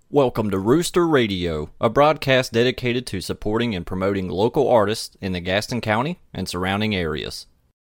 Welcome to Rooster Radio, a broadcast dedicated to supporting and promoting local artists in the Gaston County and surrounding areas.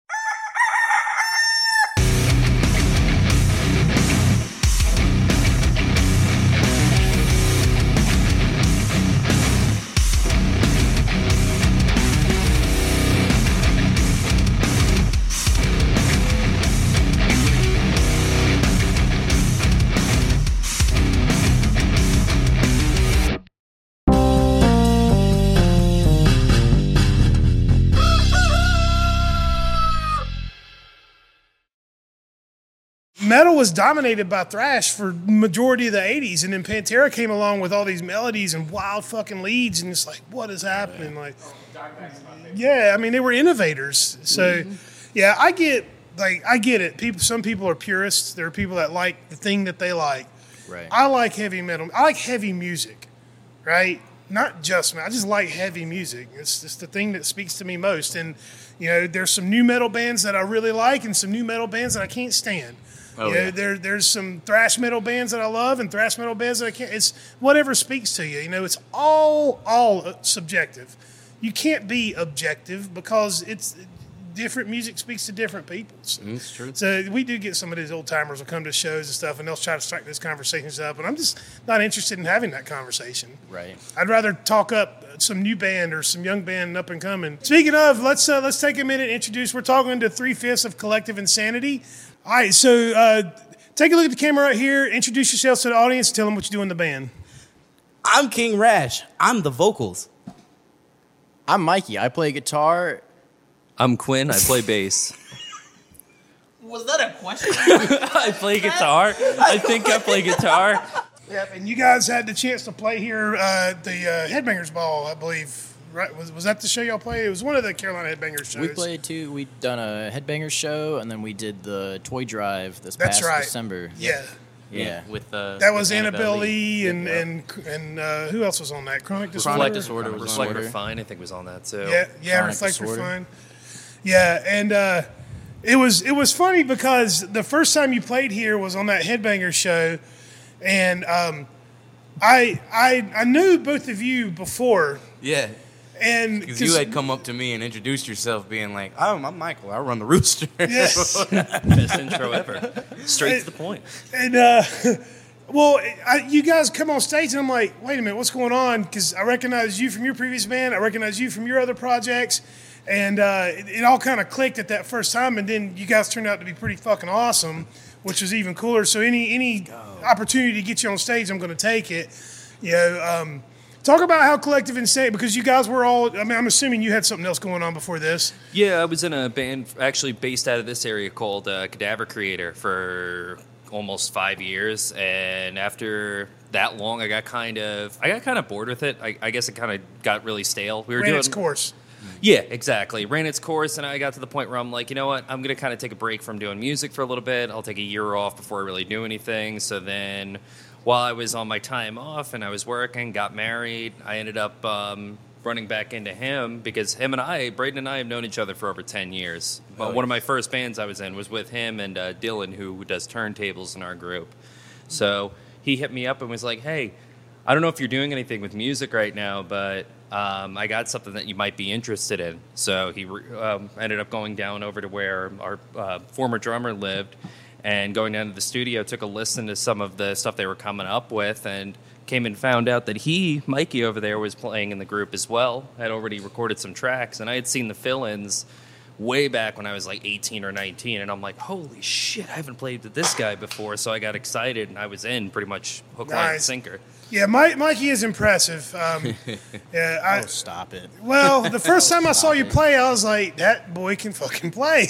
Metal was dominated by thrash for majority of the 80s, and then Pantera came along with all these melodies and wild fucking leads, and it's like, what is happening? Like, yeah, I mean, they were innovators. So, yeah, I get it. Some people are purists. There are people that like the thing that they like. Right. I like heavy metal. I like heavy music, right? Not just metal. I just like heavy music. It's just the thing that speaks to me most. And, you know, there's some new metal bands that I really like and some new metal bands that I can't stand. Oh, you know, there's some thrash metal bands that I love and thrash metal bands that I can't. It's whatever speaks to you. You know, it's all subjective. You can't be objective because it's different music speaks to different people. So, It's true. So we do get some of these old timers will come to shows and stuff, and they'll try to strike those conversations up, and I'm just not interested in having that conversation. Right. I'd rather talk up some new band or some young band up and coming. Speaking of, let's take a minute and introduce. We're talking to 3/5 of Collective Insanity. All right, so take a look at the camera right here. Introduce yourselves to the audience. Tell them what you do in the band. I'm King Rash. I'm the vocals. I'm Mikey. I play guitar. I'm Quinn. I play bass. Was that a question? I play guitar. I think I play guitar. Yep, and you guys had the chance to play here at the Headbangers Ball, I believe. Right? Was that the show y'all played? It was one of the Carolina Headbangers shows. We played too. We'd done a Headbangers show, and then we did the toy drive this That's past right. December. Yeah. Yeah. With That was with Annabelle Lee and Yep. who else was on that? Chronic Disorder? Chronic Disorder was on Reflector there. Fine, I think, was on that too. Yeah, Chronic Reflector Disorder. Fine. Yeah, and it was funny because the first time you played here was on that Headbangers show, and I knew both of you before, Yeah. and Because you had come up to me and introduced yourself being like, oh, I'm Michael. I run the Rooster. yes. Best intro ever. Straight to the point. And, well, you guys come on stage, and I'm like, wait a minute, what's going on? Because I recognize you from your previous band. I recognize you from your other projects. And it all kind of clicked at that first time. And then you guys turned out to be pretty fucking awesome, which was even cooler. So any opportunity to get you on stage, I'm going to take it. You know, talk about how Collective Insanity, because you guys were all, I mean, I'm assuming you had something else going on before this. Yeah, I was in a band actually based out of this area called Cadaver Creator for almost 5 years, and after that long, I got kind of bored with it. I guess it kind of got really stale. We were Ran doing its course. Yeah, exactly. Ran its course, and I got to the point where I'm like, you know what? I'm going to kind of take a break from doing music for a little bit. I'll take a year off before I really do anything. So then, while I was on my time off and I was working, got married, I ended up running back into him because Braden and I have known each other for over 10 years. But one of my first bands I was in was with him and Dylan, who does turntables in our group. So he hit me up and was like, hey, I don't know if you're doing anything with music right now, but I got something that you might be interested in. So he ended up going down over to where our former drummer lived and going down to the studio, took a listen to some of the stuff they were coming up with, and came and found out that Mikey over there, was playing in the group as well, had already recorded some tracks, and I had seen the fill-ins way back when I was like 18 or 19, and I'm like, holy shit, I haven't played with this guy before, so I got excited, and I was in pretty much hook, line, and Nice. sinker. Yeah, Mikey is impressive. Yeah, Oh, stop it. well, the first time I saw you play, I was like, that boy can fucking play.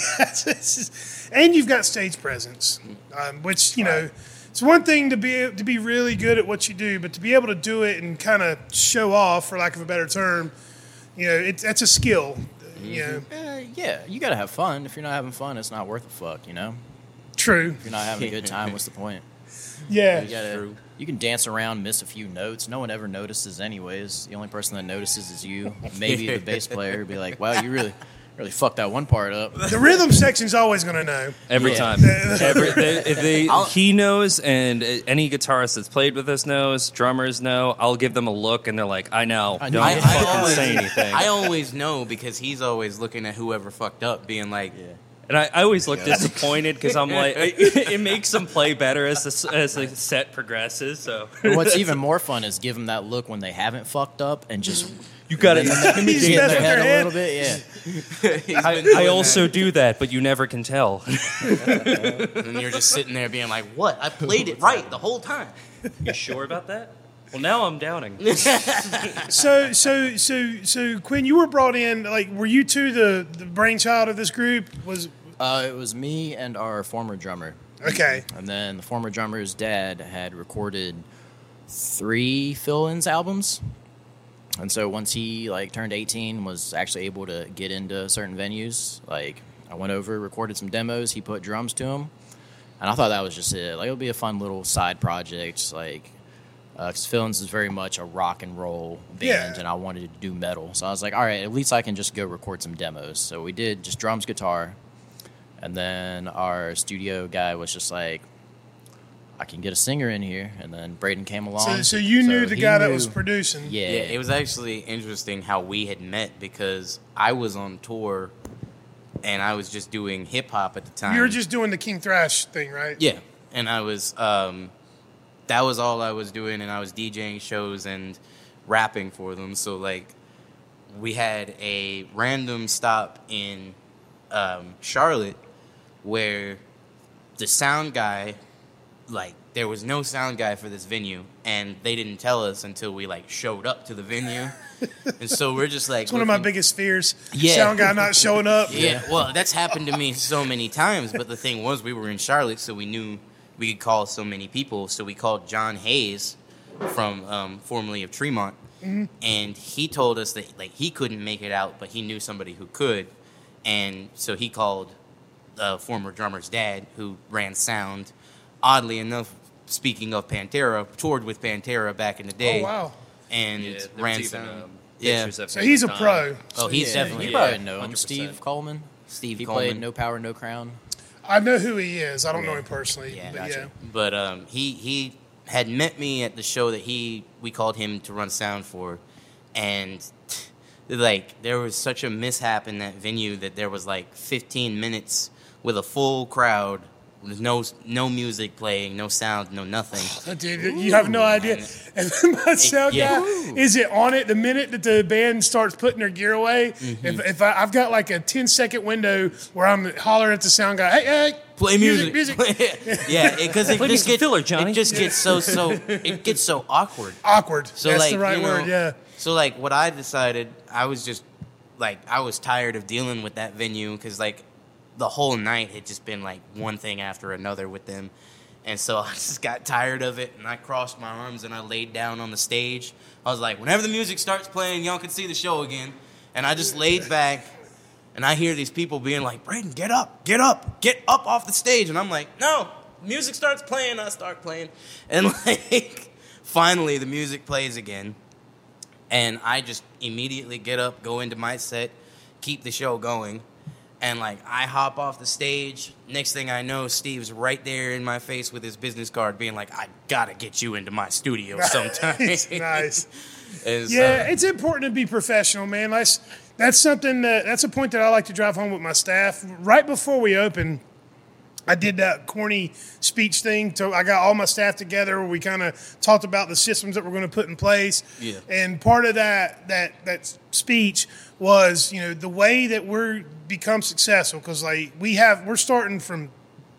And you've got stage presence, which, you know, it's one thing to be really good at what you do, but to be able to do it and kind of show off, for lack of a better term, you know, that's a skill. You know, Yeah, you got to have fun. If you're not having fun, it's not worth a fuck, you know? true. If you're not having a good time, what's the point? Yeah, You can dance around, miss a few notes. No one ever notices anyways. The only person that notices is you. Maybe the bass player be like, wow, you Really fucked that one part up. The rhythm section's always going to know. Every Yeah. time. He knows, and any guitarist that's played with us knows, drummers know. I'll give them a look, and they're like, I know. I Don't know. fucking say anything. I always know because he's always looking at whoever fucked up, being like, And I always look disappointed because I'm like, it makes them play better as the set progresses. So And what's even more fun is give them that look when they haven't fucked up and just you got to. He's dig in messing their with head their a head. little bit. Yeah. I also do that, but you never can tell. and you're just sitting there being like, what? I played it right the whole time. You sure about that? Well, now I'm doubting. So Quinn, you were brought in. Like, were you two the brainchild of this group? Was It was me and our former drummer. okay. And then the former drummer's dad had recorded 3 fill-ins albums. And so once he turned 18, was actually able to get into certain venues. I went over, recorded some demos. He put drums to them, and I thought that was just it. It'll be a fun little side project. Because Fill-ins is very much a rock and roll band, Yeah. and I wanted to do metal. So I was like, all right, at least I can just go record some demos. So we did just drums, guitar, and then our studio guy was just like, I can get a singer in here. And then Braden came along. So you knew the he guy that knew- was producing. Yeah. Yeah, it was actually interesting how we had met because I was on tour and I was just doing hip hop at the time. You were just doing the King Thrash thing, right? Yeah, and I was that was all I was doing, and I was DJing shows and rapping for them. So we had a random stop in Charlotte where the sound guy, there was no sound guy for this venue, and they didn't tell us until we showed up to the venue. And so we're just It's one of my biggest fears. Yeah. Sound guy not showing up. Yeah, well, that's happened to me so many times. But the thing was, we were in Charlotte, so we knew we could call so many people. So we called John Hayes from formerly of Tremont, and he told us that he couldn't make it out, but he knew somebody who could, and so he called the former drummer's dad, who ran sound. Oddly enough, speaking of Pantera, toured with Pantera back in the day. Oh wow. And Yeah, there's ran even, sound. pictures of So him he's a with pro. Don. Oh, he's Yeah, definitely you yeah. probably know him. 100%. Steve Coleman. Steve He Coleman. played No Power, No Crown. I know who he is. I don't know him personally. Yeah, but gotcha. But he had met me at the show that we called him to run sound for, and there was such a mishap in that venue that there was 15 minutes with a full crowd. There's no music playing, no sound, no nothing. Dude, you have no idea. And then my sound Yeah. guy, is it on it the minute that the band starts putting their gear away? Mm-hmm. If I've got a 10-second window where I'm hollering at the sound guy, hey, Play music. Yeah, because it Play me just some gets filler, Johnny. it just gets so it gets so awkward. awkward. So That's the right you know, word, yeah. So what I decided, I was just I was tired of dealing with that venue because the whole night had just been one thing after another with them. And so I just got tired of it, and I crossed my arms and I laid down on the stage. I was like, whenever the music starts playing, y'all can see the show again. And I just laid back, and I hear these people being like, Braden, get up off the stage. And I'm like, no, music starts playing, I start playing. And finally the music plays again. And I just immediately get up, go into my set, keep the show going. And I hop off the stage. Next thing I know, Steve's right there in my face with his business card, being like, "I gotta get you into my studio sometime." Nice. And so- Yeah, it's important to be professional, man. That's something that's a point that I like to drive home with my staff. Right before we open, I did that corny speech thing. So I got all my staff together where we kind of talked about the systems that we're going to put in place. Yeah. And part of that speech was, the way that we're become successful, because we're starting from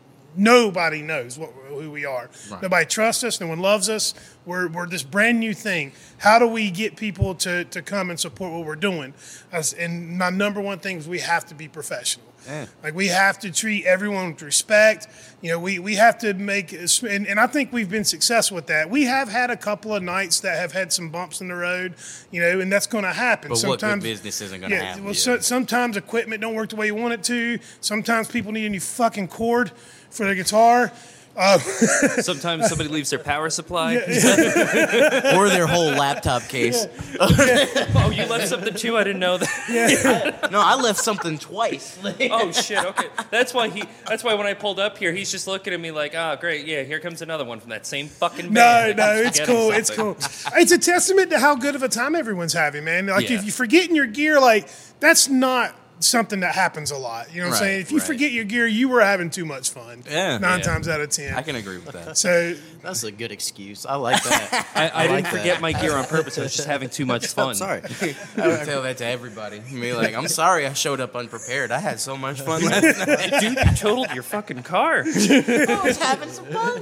nobody knows who we are. Right. Nobody trusts us. No one loves us. We're this brand new thing. How do we get people to come and support what we're doing? And my number one thing is we have to be professional. Yeah. We have to treat everyone with respect. We have to make, and I think we've been successful with that. We have had a couple of nights that have had some bumps in the road, and that's going to happen. But what good sometimes business isn't going to happen? Well, sometimes equipment don't work the way you want it to. Sometimes people need a new fucking cord for their guitar. Sometimes somebody leaves their power supply. Or their whole laptop case. Oh, you left something too? I didn't know that. No, I left something twice. Oh shit. Okay, that's why when I pulled up here, he's just looking at me like, oh great, yeah, here comes another one from that same fucking band. No, it's cool. It's cool. It's a testament to how good of a time everyone's having, man. Like Yeah. if you forget in your gear, like that's not something that happens a lot. You know what I'm Right, saying? If you right. forget your gear, you were having too much fun. Yeah. Nine Yeah. times out of 10. I can agree with that. So That's a good excuse. I like that. I didn't like forget that. my gear on purpose. I was just having too much fun. I'm sorry. I would tell that to everybody. Be like, I'm sorry I showed up unprepared. I had so much fun last night. Dude, you totaled your fucking car. I was having some fun.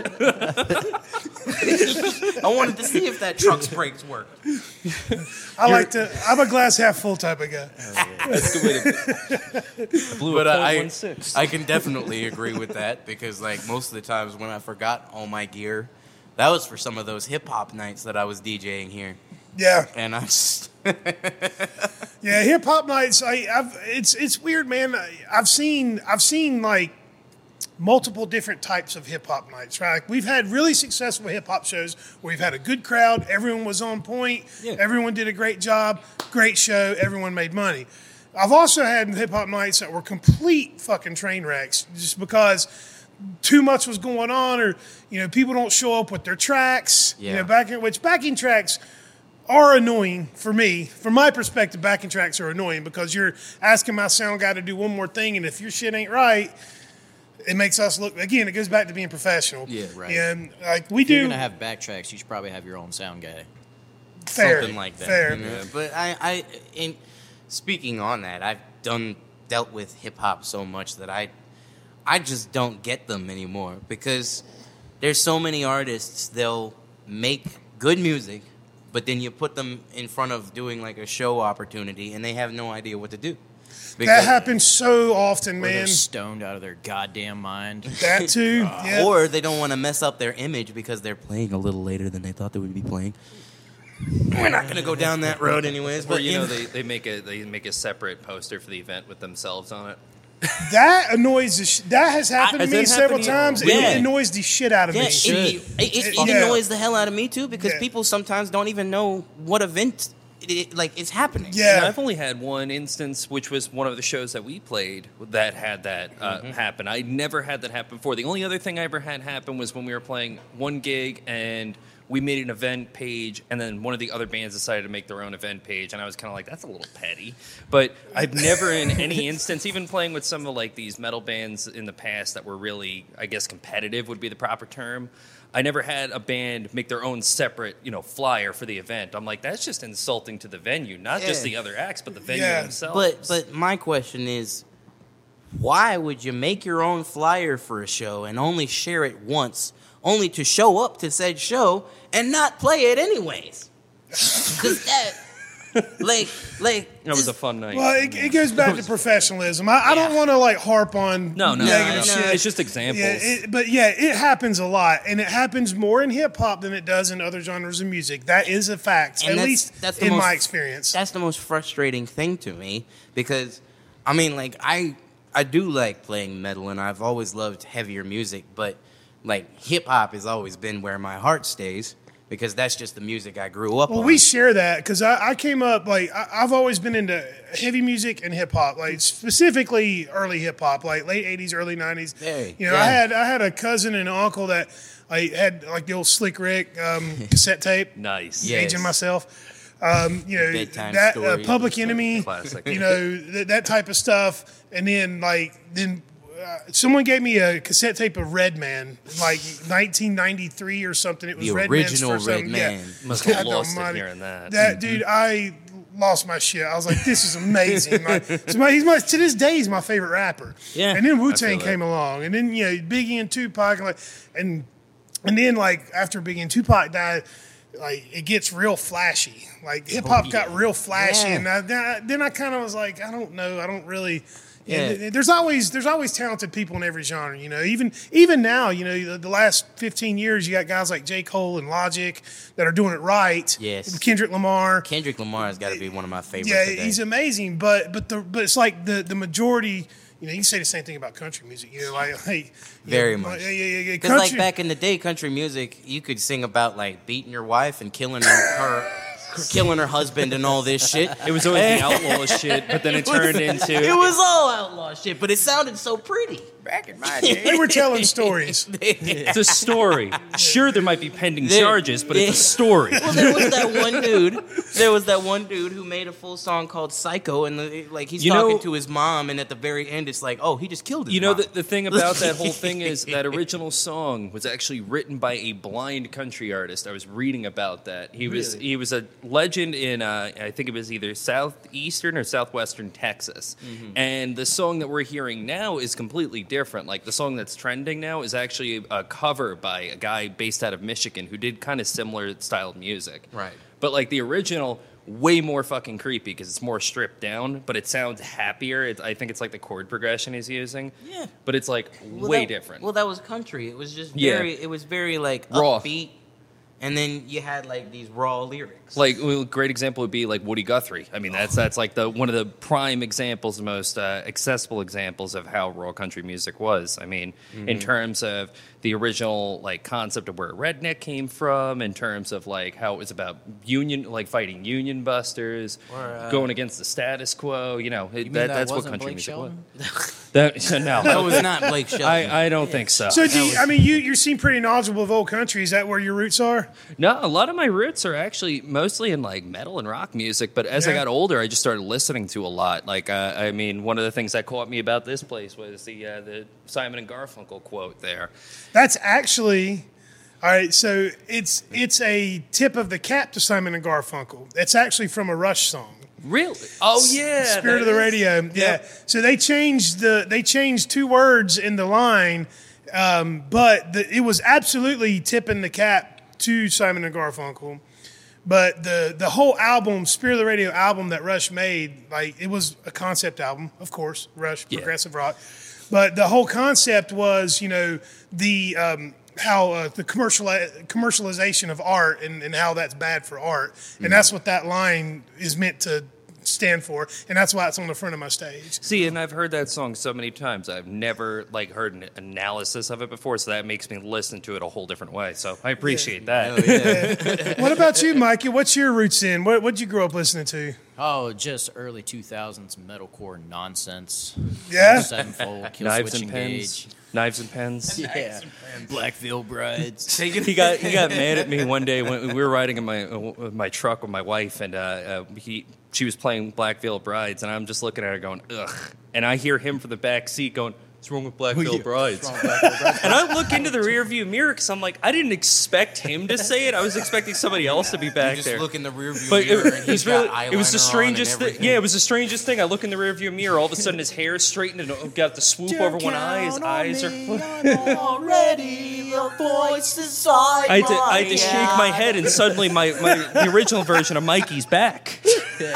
I wanted to see if that truck's brakes worked. I'm a glass half full type of guy. That's a good way to. Blew But a I .16. can definitely agree with that because, like, most of the times when I forgot all my gear, that was for some of those hip hop nights that I was DJing here, Yeah. and I just Yeah, hip hop nights. It's weird, man. I've seen like multiple different types of hip hop nights. Right, like, we've had really successful hip hop shows where we've had a good crowd, everyone was on point, everyone did a great job, great show, everyone made money. I've also had hip hop nights that were complete fucking train wrecks, just because too much was going on, or people don't show up with their tracks. Yeah. Backing tracks are annoying for me. From my perspective, backing tracks are annoying because you're asking my sound guy to do one more thing, and if your shit ain't right, it makes us look, again, it goes back to being professional. Yeah, right. And like we If you're do gonna have backtracks, you should probably have your own sound guy. fair, something like that. Fair. But in speaking on that, I've dealt with hip hop so much that I just don't get them anymore because there's so many artists, they'll make good music, but then you put them in front of doing like a show opportunity and they have no idea what to do. That happens so often, Or man. they're stoned out of their goddamn mind. That too. Yeah. Or they don't want to mess up their image because they're playing a little later than they thought they would be playing. We're not going to go down that road anyways. Or But they make a separate poster for the event with themselves on it. That annoys that has happened Has to me that several happened to you? times. Yeah. It annoys the shit out of yeah, me. it Yeah. annoys the hell out of me too because Yeah. people sometimes don't even know what event is happening. Yeah. And I've only had one instance, which was one of the shows that we played that had that happen. I never had that happen before. The only other thing I ever had happen was when we were playing one gig and we made an event page, and then one of the other bands decided to make their own event page, and I was kind of like, that's a little petty. But I've never in any instance, even playing with some of like these metal bands in the past that were really, I guess, competitive would be the proper term, I never had a band make their own separate, flyer for the event. I'm like, that's just insulting to the venue, not just Yeah. the other acts, but the venue Yeah. themselves. But my question is, why would you make your own flyer for a show and only share it once, only to show up to said show and not play it anyways? 'Cause that, like, It was a fun night. Well, it goes back to professionalism. I don't want to like harp on No, negative shit. It's just examples. Yeah, it happens a lot, and it happens more in hip hop than it does in other genres of music. That is a fact, And at that's- least that's the in most- my experience. that's the most frustrating thing to me because, I mean, like, I do like playing metal and I've always loved heavier music, but like hip hop has always been where my heart stays because that's just the music I grew up Well, on. we share that because I came up like I've always been into heavy music and hip hop, like specifically early hip hop, like late '80s, early '90s. Hey, I had a cousin and an uncle that I had like the old Slick Rick cassette tape. Nice. Yeah. Aging myself. Bedtime That Story. Public Enemy, Classic. that type of stuff, and then someone gave me a cassette tape of Redman, like 1993 or something. It was The Redman's original first album. Redman. Yeah. Must have God lost it almighty. hearing that. That dude, I lost my shit. I was like, this is amazing. To this day, he's my favorite rapper. Yeah, and then Wu I Tang feel came along, and then Biggie and Tupac, and then after Biggie and Tupac died. Like it gets real flashy. Like hip hop got real flashy, Yeah. and then I kind of was like, I don't know, I don't really. Yeah. There's always talented people in every genre. Even now, the last 15 years, you got guys like J. Cole and Logic that are doing it right. Yes. Kendrick Lamar. Kendrick Lamar has got to be one of my favorites. Yeah, today. he's amazing, but it's like the majority. you can say the same thing about country music. Like Very much. Yeah. Because like back in the day, country music, you could sing about like beating your wife and killing her killing her husband and all this shit. It was always the outlaw shit, but then it turned into... It was all outlaw shit, but it sounded so pretty back in my day. They were telling stories. It's a story. Sure, there might be pending charges, but it's a story. Well, there was that one dude who made a full song called Psycho, and he's talking to his mom, and at the very end, it's like, oh, he just killed his mom. The thing about that whole thing is that original song was actually written by a blind country artist. I was reading about that. He was a legend in, I think it was either southeastern or southwestern Texas. Mm-hmm. And the song that we're hearing now is completely different. Like, the song that's trending now is actually a cover by a guy based out of Michigan who did kind of similar styled music. Right. But, like, the original, way more fucking creepy because it's more stripped down, but it sounds happier. I think it's, like, the chord progression he's using. Yeah. But it's, like, way different. Well, that was country. It was just very, like, raw. Upbeat. And then you had like these raw lyrics. Like a great example would be like Woody Guthrie. I mean, that's like one of the prime examples, the most accessible examples of how raw country music was. I mean, in terms of the original like concept of where redneck came from, in terms of like how it was about fighting union busters, or, going against the status quo. That's what country music was. That was not Blake Shelton. I don't think so. So you seem pretty knowledgeable of old country. Is that where your roots are? No, a lot of my roots are actually mostly in like metal and rock music. But as I got older, I just started listening to a lot. Like, one of the things that caught me about this place was the Simon and Garfunkel quote there. That's actually all right. So it's a tip of the cap to Simon and Garfunkel. It's actually from a Rush song. Really? Oh yeah, Spirit of the Radio. Yep. Yeah. So they changed two words in the line, but it was absolutely tipping the cap to Simon and Garfunkel. But the whole album, Spirit of the Radio album that Rush made, like it was a concept album, of course, Rush, progressive rock. But the whole concept was, the commercialization of art and how that's bad for art. And that's what that line is meant to stand for, and that's why it's on the front of my stage. See, and I've heard that song so many times. I've never heard an analysis of it before, so that makes me listen to it a whole different way. So I appreciate that. What about you, Mikey? What's your roots in? What'd you grow up listening to? Oh, just early 2000s metalcore nonsense. Yeah? Sevenfold, Kill Knives Switch and Engage. pens. Knives and pens. Yeah. Black Veil Brides. He got mad at me one day when we were riding in my truck with my wife, and she was playing Black Veil Brides, and I'm just looking at her going, ugh. And I hear him from the back seat going, what's wrong with Black Veil Brides? And I look into the rearview mirror because I'm like, I didn't expect him to say it. I was expecting somebody else to be back there. Just look in the rearview but mirror and he's got eyeliner it was the strangest thing. Yeah, it was the strangest thing. I look in the rearview mirror, all of a sudden his hair is straightened and got the swoop over one eye. His eyes are... already your voice inside I had to shake my head, and suddenly the original version of Mikey's back. Dude,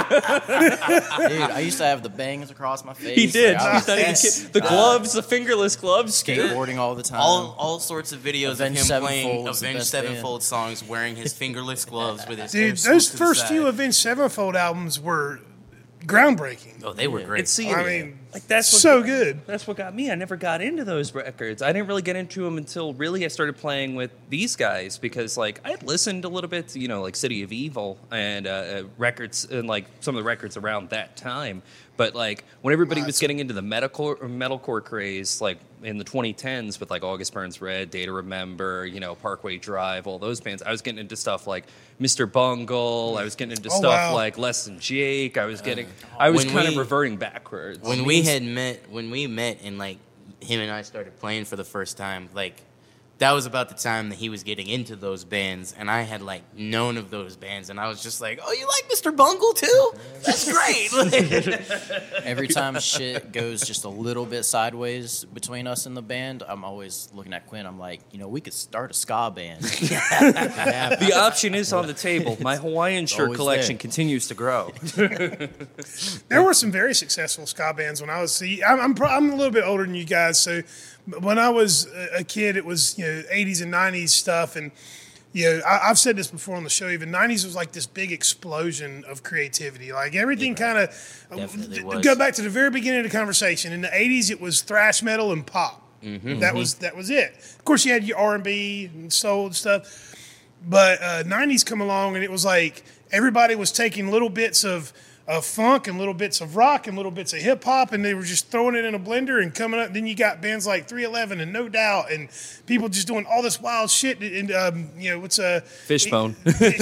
I used to have the bangs across my face. He did. Like, I was The gloves, the fingerless gloves. skateboarding all the time. all sorts of videos Avenged of him Sevenfold playing was the Avenged best Sevenfold songs, wearing his fingerless gloves with his hair Dude, swooped those to the first few side. Avenged Sevenfold albums were groundbreaking. Oh, they were great. I mean, that's what, so good. That's what got me. I never got into those records. I didn't really get into them until really I started playing with these guys because, like, I had listened a little bit to, like City of Evil and records and, like, some of the records around that time. But, like, when everybody was getting into the metalcore craze, like, in the 2010s with, like, August Burns Red, Day to Remember, Parkway Drive, all those bands, I was getting into stuff like Mr. Bungle. I was getting into stuff like Less Than Jake. I was kind of reverting backwards. When we met and, like, him and I started playing for the first time, like, that was about the time that he was getting into those bands, and I had, like, known of those bands, and I was just like, oh, you like Mr. Bungle, too? That's great. Every time shit goes just a little bit sideways between us and the band, I'm always looking at Quinn. I'm like, we could start a ska band. The option is on the table. My Hawaiian shirt always collection there. continues to grow. There were some very successful ska bands when I was. I'm a little bit older than you guys, so when I was a kid, it was 80s and 90s stuff, and Yeah, I've said this before on the show. Even '90s was like this big explosion of creativity. Like everything kind of Definitely was. go back to the very beginning of the conversation. In the '80s, it was thrash metal and pop. That was it. Of course, you had your R&B and soul and stuff. But '90s come along, and it was like everybody was taking little bits of funk and little bits of rock and little bits of hip hop, and they were just throwing it in a blender and coming up. Then you got bands like 311 and No Doubt, and people just doing all this wild shit. And what's a Fishbone.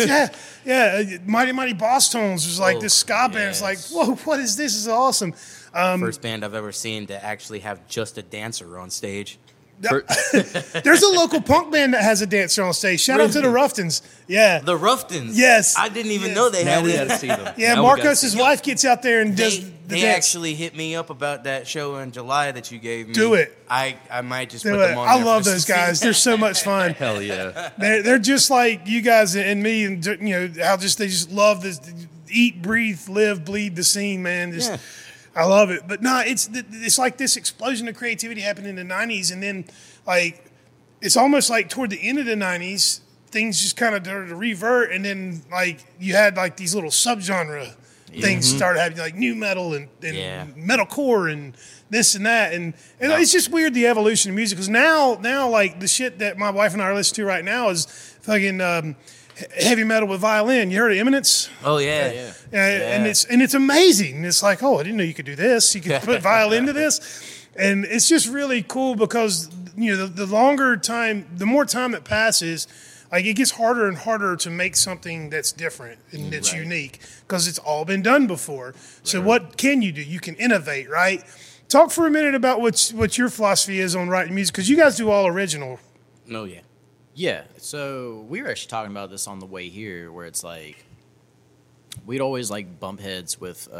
Mighty Mighty Boss Tones was like this ska band. It's like, whoa, what is this? This is awesome. First band I've ever seen to actually have just a dancer on stage. There's a local punk band that has a dancer on stage. Shout out to the Ruftons. Yeah. The Ruftons. Yes. I didn't even know they Now had we it. got to see them. Yeah, Now we gotta Marcos' see them. wife gets out there and does the They dance. actually hit me up about that show in July that you gave me. Do it. I might just Do put it. them on I there love for those some guys. They're so much fun. Hell yeah. They're just like you guys and me, and how they just love this, eat, breathe, live, bleed the scene, man. Just, Yeah. I love it. But no, it's like this explosion of creativity happened in the '90s, and then like it's almost like toward the end of the '90s, things just kind of started to revert, and then like you had like these little subgenre things started happening, like new metal and metalcore and this and that, and it's just weird the evolution of music. Because now like the shit that my wife and I are listening to right now is fucking heavy metal with violin. You heard of Eminence? Oh yeah. And it's amazing. It's like, oh, I didn't know you could do this. You could put violin to this, and it's just really cool because the longer time, the more time that passes, like it gets harder and harder to make something that's different and that's unique because it's all been done before. So what can you do? You can innovate, right? Talk for a minute about what your philosophy is on writing music, because you guys do all original. No, yeah. Yeah, so we were actually talking about this on the way here, where it's like we'd always like bump heads with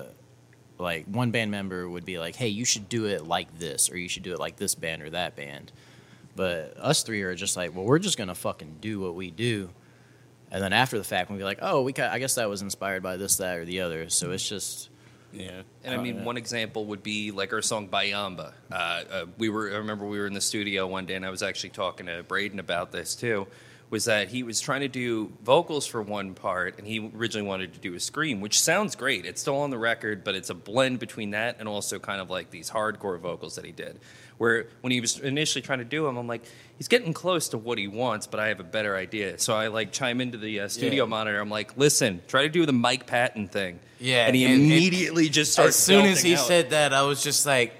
like one band member would be like, "Hey, you should do it like this, or you should do it like this band or that band." But us three are just like, "Well, we're just gonna fucking do what we do," and then after the fact, we'll be like, "Oh, I guess that was inspired by this, that, or the other." So it's just. Yeah. And I mean, one example would be like our song Bayamba. I remember we were in the studio one day, and I was actually talking to Braden about this too. Was that he was trying to do vocals for one part, and he originally wanted to do a scream, which sounds great. It's still on the record, but it's a blend between that and also kind of like these hardcore vocals that he did. Where when he was initially trying to do them, I'm like, he's getting close to what he wants, but I have a better idea. So I like chime into the studio monitor. I'm like, listen, try to do the Mike Patton thing. Yeah, and he immediately just starts. As soon as he belting out. said that, I was just like,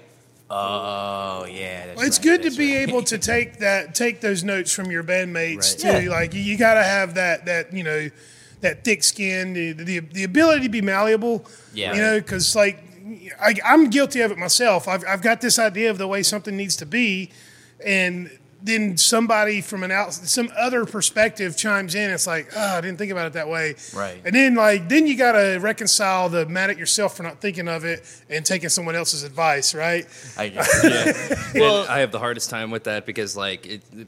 "Oh yeah." That's Well, it's right, good to that's be right. able to take those notes from your bandmates Right. too. Yeah. Like you got to have that that thick skin, the ability to be malleable. Yeah. Because like I'm guilty of it myself. I've got this idea of the way something needs to be, and then somebody from some other perspective chimes in. It's like, oh, I didn't think about it that way. Right. And then you got to reconcile the mad at yourself for not thinking of it and taking someone else's advice, right? I guess. Well, I have the hardest time with that because like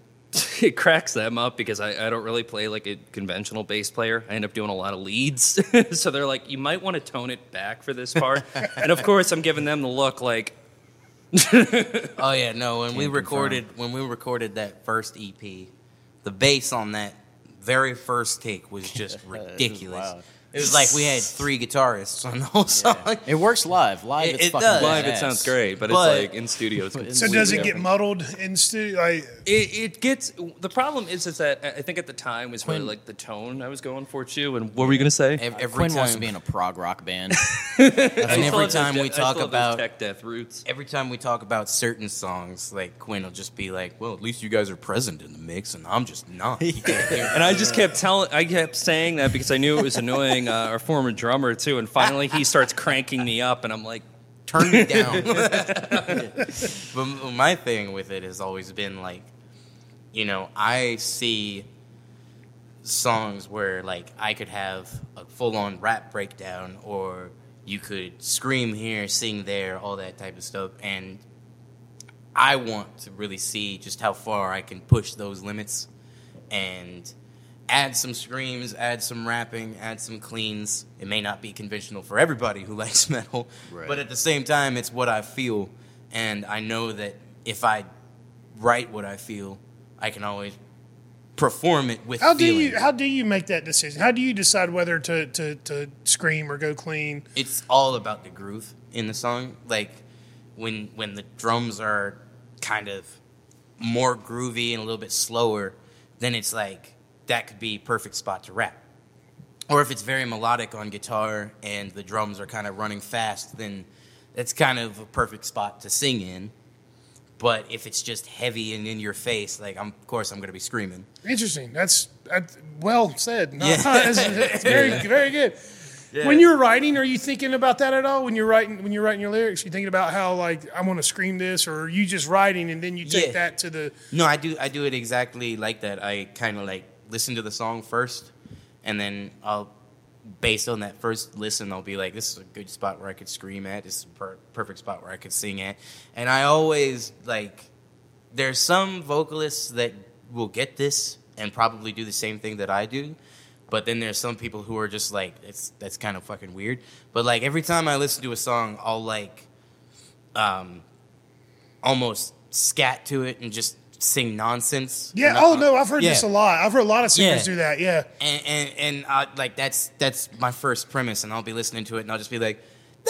it cracks them up because I don't really play like a conventional bass player. I end up doing a lot of leads. So they're like, you might want to tone it back for this part. And of course I'm giving them the look like, Oh yeah, no. When we recorded that first EP, the bass on that very first take was just ridiculous. wild. It was like we had 3 guitarists on the whole song. It works live. Live, it's It fucking does. live it badass. sounds great, but But- it's like in studio it's So completely does it get different. muddled in studio? Like, It gets the problem is that I think at the time was really like the tone I was going for too. And what were you gonna say? Every Quinn time, wants to be in a prog rock band. and I still every have those time we I still talk have those about tech death roots. every time we talk about certain songs, like Quinn will just be like, "Well, at least you guys are present in the mix, and I'm just not." You can't hear And I just kept saying that because I knew it was annoying our former drummer too. And finally, he starts cranking me up, and I'm like, turn me down. But my thing with it has always been like, I see songs where like I could have a full-on rap breakdown, or you could scream here, sing there, all that type of stuff, and I want to really see just how far I can push those limits and add some screams, add some rapping, add some cleans. It may not be conventional for everybody who likes metal, Right. but at the same time, it's what I feel, and I know that if I write what I feel, I can always perform it with How feeling. do you make that decision? How do you decide whether to scream or go clean? It's all about the groove in the song. Like when the drums are kind of more groovy and a little bit slower, then it's like that could be perfect spot to rap. Or if it's very melodic on guitar and the drums are kind of running fast, then that's kind of a perfect spot to sing in. But if it's just heavy and in your face, like of course I'm going to be screaming. Interesting. That's well said. No, Yeah. it's very very good. Yeah. When you're writing, are you thinking about that at all? When you're writing your lyrics, you thinking about how like I want to scream this, or are you just writing and then you take Yeah. that to the? No, I do it exactly like that. I kind of like listen to the song first, and then I'll, based on that first listen, I'll be like, this is a good spot where I could scream at. This is a perfect spot where I could sing at. And I always, like, there's some vocalists that will get this and probably do the same thing that I do. But then there's some people who are just like, that's kind of fucking weird. But, like, every time I listen to a song, I'll, like, almost scat to it and just sing nonsense. Yeah. And Oh no, I've heard this yeah. a lot. I've heard a lot of singers Yeah. do that. Yeah. And I, like that's my first premise, and I'll be listening to it, and I'll just be like,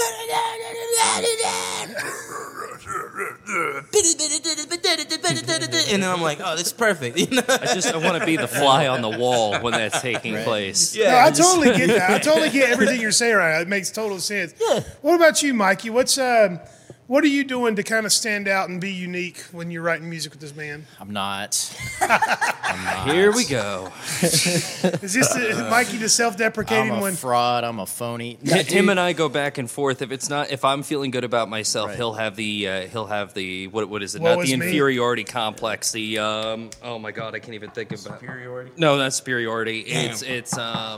and then I'm like, oh, that's perfect. You know? I want to be the fly on the wall when that's taking place. No, I totally get that. I totally get everything you're saying right now. It makes total sense. Yeah. What about you, Mikey? What are you doing to kind of stand out and be unique when you're writing music with this band? I'm not. Here we go. Is this Mikey the self-deprecating I'm a one? fraud. I'm a phony. Him and I go back and forth. If I'm feeling good about myself, Right. he'll have the what is it? Woe Not is the me. inferiority complex. The oh my god, I can't even think about Superiority? No, not superiority. Damn. It's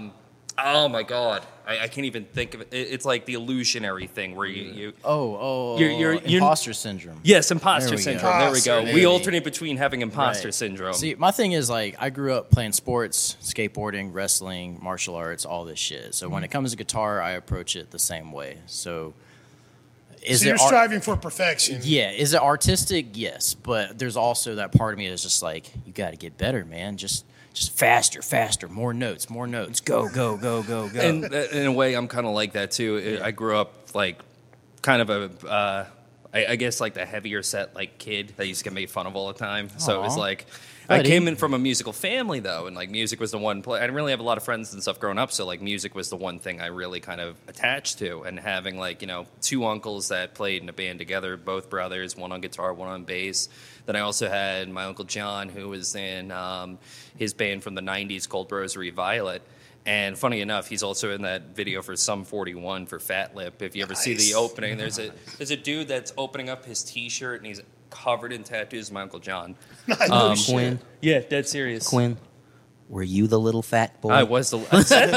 oh my god, I can't even think of it. It's like the illusionary thing where you You're- imposter syndrome. yes, imposter There we go. syndrome. There we go. Imposter. We alternate between having imposter Right. syndrome. See, my thing is like I grew up playing sports, skateboarding, wrestling, martial arts, all this shit. So when it comes to guitar, I approach it the same way. So is So you're it art- striving for perfection. Yeah, is it artistic? Yes, but there's also that part of me that's just like, you got to get better, man. Just faster, more notes, go. And in a way, I'm kind of like that too. I grew up like kind of a, I guess like the heavier set like kid that used to get made fun of all the time. So it was Aw. like, I Buddy. came in from a musical family though, and like music was the one play. I didn't really have a lot of friends and stuff growing up, so like music was the one thing I really kind of attached to. And having like two uncles that played in a band together, both brothers, one on guitar, one on bass. Then I also had my uncle John, who was in his band from the '90s called Rosary Violet. And funny enough, he's also in that video for Sum 41 for Fat Lip. If you ever see the opening, there's a dude that's opening up his T-shirt and he's covered in tattoos. My Uncle John. Quinn, Yeah, dead serious. Quinn, were you the little fat boy? I was I said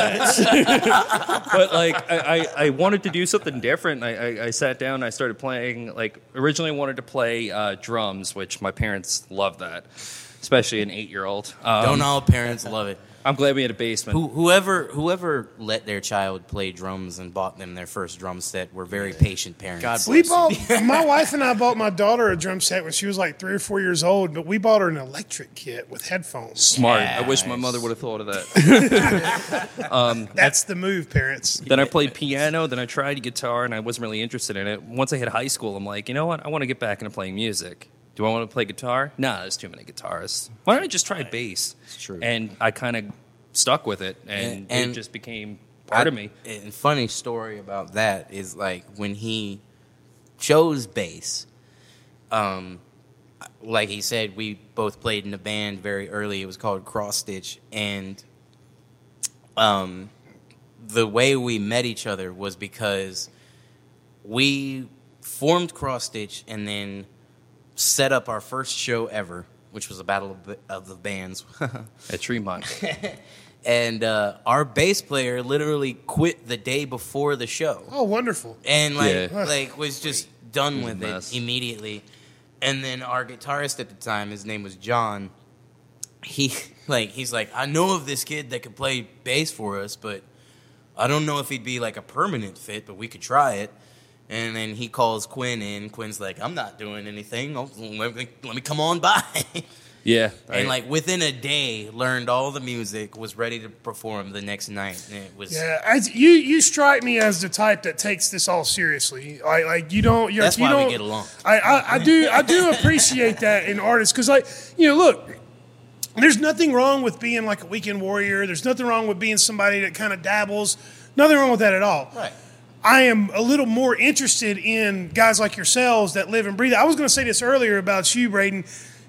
that. But like I wanted to do something different. I sat down and I started playing. Like originally I wanted to play drums, which my parents loved that, especially an 8-year-old. Don't all parents love it? I'm glad we had a basement. Whoever let their child play drums and bought them their first drum set were very patient parents. God We bless bought my wife and I bought my daughter a drum set when she was like 3 or 4 years old, but we bought her an electric kit with headphones. Smart. I wish my mother would have thought of that. That's the move, parents. Then I played piano. Then I tried guitar, and I wasn't really interested in it. Once I hit high school, I'm like, you know what? I want to get back into playing music. Do I want to play guitar? Nah, there's too many guitarists. Why don't I just try bass? It's true. And I kind of stuck with it, and And it just became part of me. And funny story about that is like when he chose bass, like he said, we both played in a band very early. It was called Cross Stitch, and the way we met each other was because we formed Cross Stitch and then set up our first show ever, which was a battle of the bands. At Tremont. And our bass player literally quit the day before the show, Oh, wonderful. and Yeah. was just done was a with mess. it immediately. And then our guitarist at the time, his name was John. He's like, I know of this kid that could play bass for us, but I don't know if he'd be like a permanent fit, but we could try it. And then he calls Quinn in. Quinn's like, I'm not doing anything. Let me come on by. Yeah. And like within a day, learned all the music, was ready to perform the next night. And it was You strike me as the type that takes this all seriously. Like you don't. That's you why don't, we get along. I do appreciate that in artists because look. There's nothing wrong with being like a weekend warrior. There's nothing wrong with being somebody that kind of dabbles. Nothing wrong with that at all. Right. I am a little more interested in guys like yourselves that live and breathe. I was going to say this earlier about you, Braden.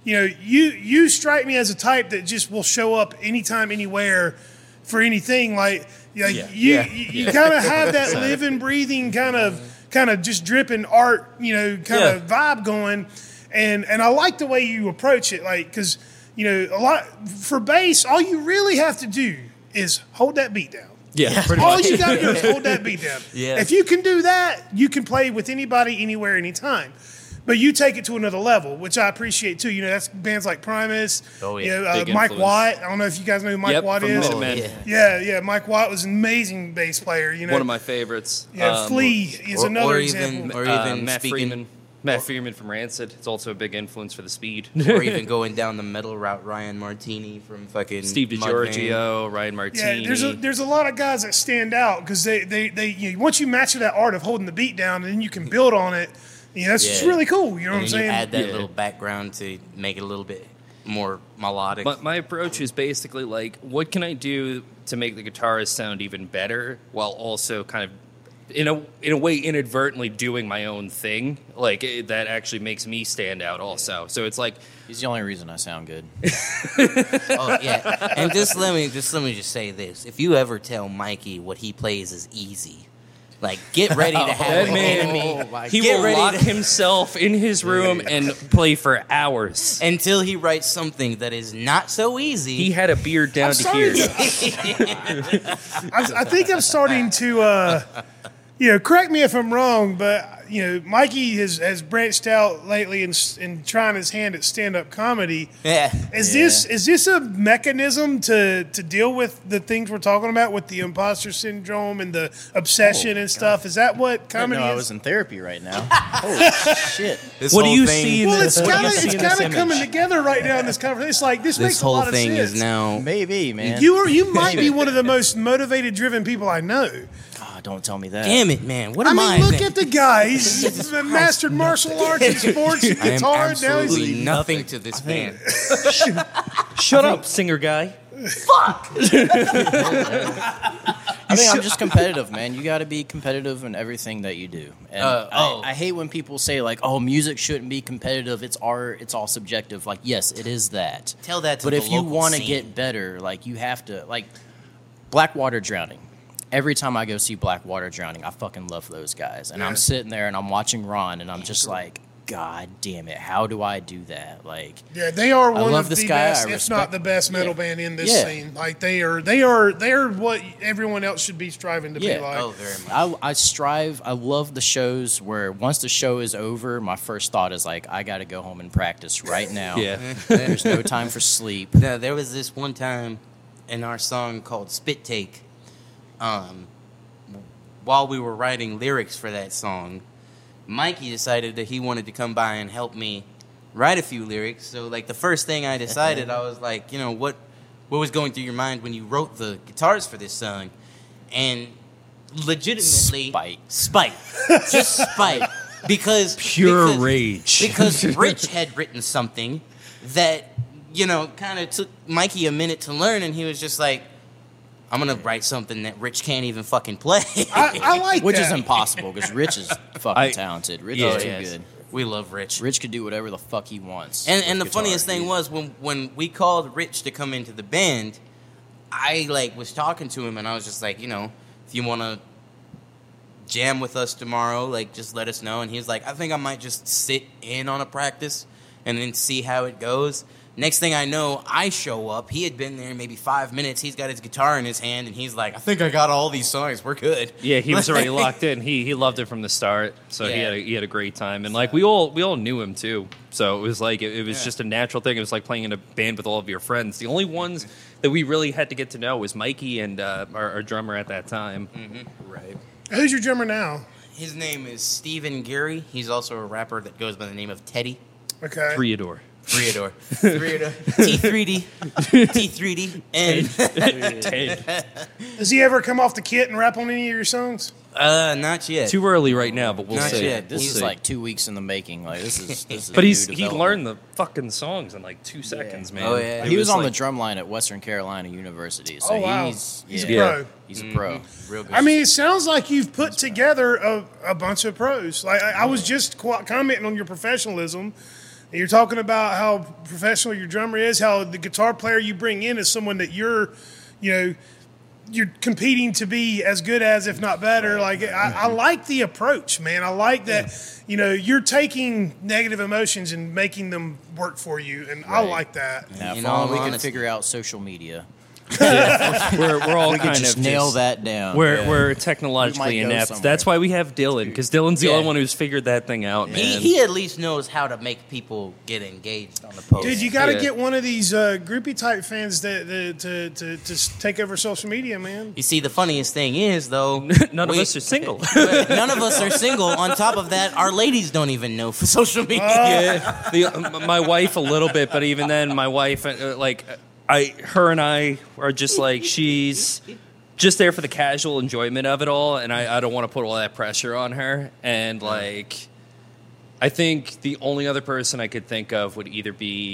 You strike me as a type that just will show up anytime, anywhere, for anything. You kind of have that living, breathing kind of just dripping art, of vibe going, and I like the way you approach it, because. A lot for bass, all you really have to do is hold that beat down. Yeah, all you got to do is hold that beat down. Yeah. If you can do that, you can play with anybody, anywhere, anytime. But you take it to another level, which I appreciate too. That's bands like Primus. Oh yeah, Mike influence. Watt. I don't know if you guys know who Mike Watt from is. Minutemen. Yeah. Mike Watt was an amazing bass player. One of my favorites. Flea is another example. Or even Matt speaking, Freeman. Matt Freeman from Rancid. It's also a big influence for the Speed. or even going down the metal route, Ryan Martini from fucking Steve Mudvayne. DiGiorgio, Ryan Martini. Yeah, there's a lot of guys that stand out because they once you master that art of holding the beat down and then you can build on it. That's just really cool. You know what I'm And saying? you add that Yeah. little background to make it a little bit more melodic. My approach is basically what can I do to make the guitarist sound even better while also kind of in a way inadvertently doing my own thing that actually makes me stand out also. So it's He's the only reason I sound good. Oh yeah, and let me just say this: if you ever tell Mikey what he plays is easy, get ready to have that an man, enemy. he Get will ready lock to- himself in his room and play for hours. until he writes something that is not so easy. He had a beard down to here. I think I'm starting to, correct me if I'm wrong, but Mikey has branched out lately in trying his hand at stand-up comedy. yeah. Is this a mechanism to deal with the things we're talking about with the imposter syndrome and the obsession and stuff? Is that what comedy I is? was in therapy right now. Holy shit. This What do whole you thing- see in Well, this? it's What do you kind see of in this image? coming together right now in this conversation. It's like this makes This a whole lot of thing sense. is now. Maybe, man. You might be one of the most motivated, driven people I know. God, don't tell me that. Damn it, man! What I am I? mean, look then? at the guy. He's mastered martial arts and sports and I am guitar. Now absolutely he's nothing to this band. Shut up, singer guy. I think I'm just competitive, man. You got to be competitive in everything that you do. And I hate when people say music shouldn't be competitive. It's art. It's all subjective. Yes, it is that. Tell that to But the if you local want to scene. get better, you have to Blackwater Drowning. Every time I go see Blackwater Drowning, I fucking love those guys. And I'm sitting there and I'm watching Ron, and I'm just like, God damn it, how do I do that? Yeah, they are one love of this the guy. best, I if not respect- the best metal Yeah. band in this Yeah. scene. They are what everyone else should be striving to be Yeah. like. Oh, very much. I strive. I love the shows where once the show is over, my first thought is I got to go home and practice right now. Yeah. There's no time for sleep. No, there was this one time in our song called Spit Take. While we were writing lyrics for that song, Mikey decided that he wanted to come by and help me write a few lyrics. So, the first thing I decided, I was like, what was going through your mind when you wrote the guitars for this song? And legitimately... Spite. Just spite. Because... Rage. Because Rich had written something that, kind of took Mikey a minute to learn, and he was just like, I'm going to write something that Rich can't even fucking play. I like Which that. is impossible because Rich is fucking talented. Rich is too Yes. good. We love Rich. Rich could do whatever the fuck he wants. And the with guitar. funniest thing was when we called Rich to come into the band, I was talking to him and I was just like, if you want to jam with us tomorrow, just let us know. And he was like, I think I might just sit in on a practice and then see how it goes. Next thing I know, I show up. He had been there maybe 5 minutes. He's got his guitar in his hand, and he's like, I think I got all these songs. We're good. Yeah, he was already locked in. He loved it from the start, so Yeah. he had a great time, and we all knew him too. So it was it was just a natural thing. It was like playing in a band with all of your friends. The only ones that we really had to get to know was Mikey and our drummer at that time. Mm-hmm. Right. Who's your drummer now? His name is Stephen Geary. He's also a rapper that goes by the name of Teddy. Okay. Freador. Freodor. T3D. T3D. And Ted. Does he ever come off the kit and rap on any of your songs? not yet. Too early right now, but we'll Not see. yet. This We'll is see. like 2 weeks in the making. Like this is. But new he development. learned the fucking songs in like 2 seconds, man. Oh, yeah. He was on the like- drum line at Western Carolina University. So Oh, wow. he's He's a yeah, pro. He's a pro. Real good. I mean, it sounds like you've put together a bunch of pros. Like I was just commenting on your professionalism. You're talking about how professional your drummer is, how the guitar player you bring in is someone that you're competing to be as good as, if not better. Like I like the approach, man. I like that. You're taking negative emotions and making them work for you, and I Right. like that. Now, In if all only we can honesty- figure out social media. We're all We kind could just of nail just- that down. We're We technologically might go inept. somewhere. That's why we have Dylan, because Dylan's the Yeah. only one who's figured that thing out, man. He at least knows how to make people get engaged on the post. Dude, you got to Yeah. get one of these groupie type fans to take over social media, man. You see, the funniest thing is, though, None of us are single. none of us are single. On top of that, our ladies don't even know for social media. My wife a little bit, but even then, my wife, her and I are just like, she's just there for the casual enjoyment of it all, and I don't want to put all that pressure on her. And I think the only other person I could think of would either